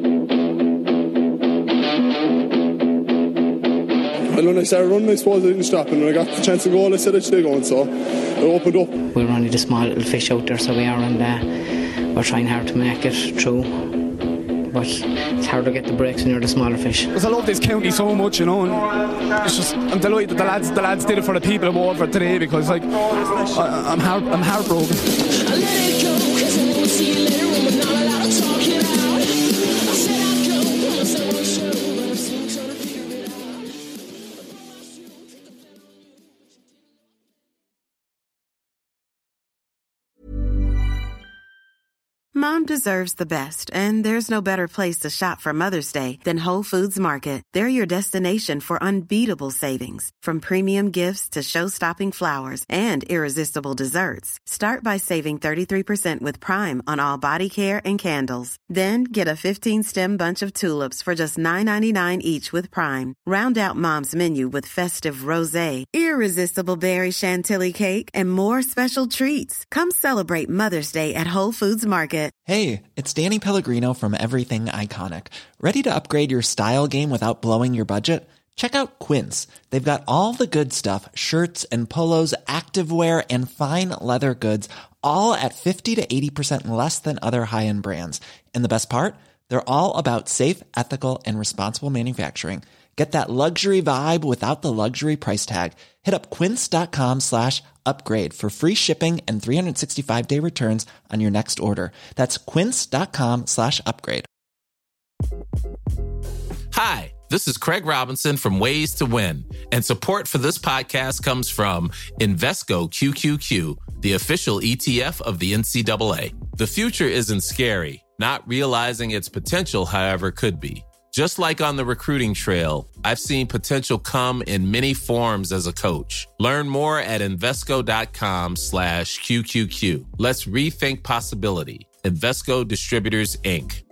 Well, when I started running, I suppose I didn't stop, and when I got the chance to go, I said I'd stay going, so I opened up. We're only the small little fish out there, so we are, and we're trying hard to make it through. But it's hard to get the breaks when you're the smaller fish. Because I love this county so much, you know, and it's just, I'm delighted that the lads did it for the people of Waterford today, because, like, I'm heartbroken. I let it go, 'cause I won't see you later on, but not a lot of talking out. I said I'd go, but I said I was sure, but I'm still trying to figure it Mom deserves the best, and there's no better place to shop for Mother's Day than Whole Foods Market. They're your destination for unbeatable savings, from premium gifts to show-stopping flowers and irresistible desserts. Start by saving 33% with Prime on all body care and candles. Then get a 15-stem bunch of tulips for just $9.99 each with Prime. Round out Mom's menu with festive rosé, irresistible berry chantilly cake, and more special treats. Come celebrate Mother's Day at Whole Foods Market. Hey, it's Danny Pellegrino from Everything Iconic. Ready to upgrade your style game without blowing your budget? Check out Quince. They've got all the good stuff, shirts and polos, activewear, and fine leather goods, all at 50 to 80% less than other high-end brands. And the best part? They're all about safe, ethical, and responsible manufacturing. Get that luxury vibe without the luxury price tag. Hit up quince.com/upgrade for free shipping and 365-day returns on your next order. That's quince.com/upgrade. Hi, this is Craig Robinson from Ways to Win, and support for this podcast comes from Invesco QQQ, the official ETF of the NCAA. The future isn't scary. Not realizing its potential, however, could be. Just like on the recruiting trail, I've seen potential come in many forms as a coach. Learn more at Invesco.com/QQQ. Let's rethink possibility. Invesco Distributors, Inc.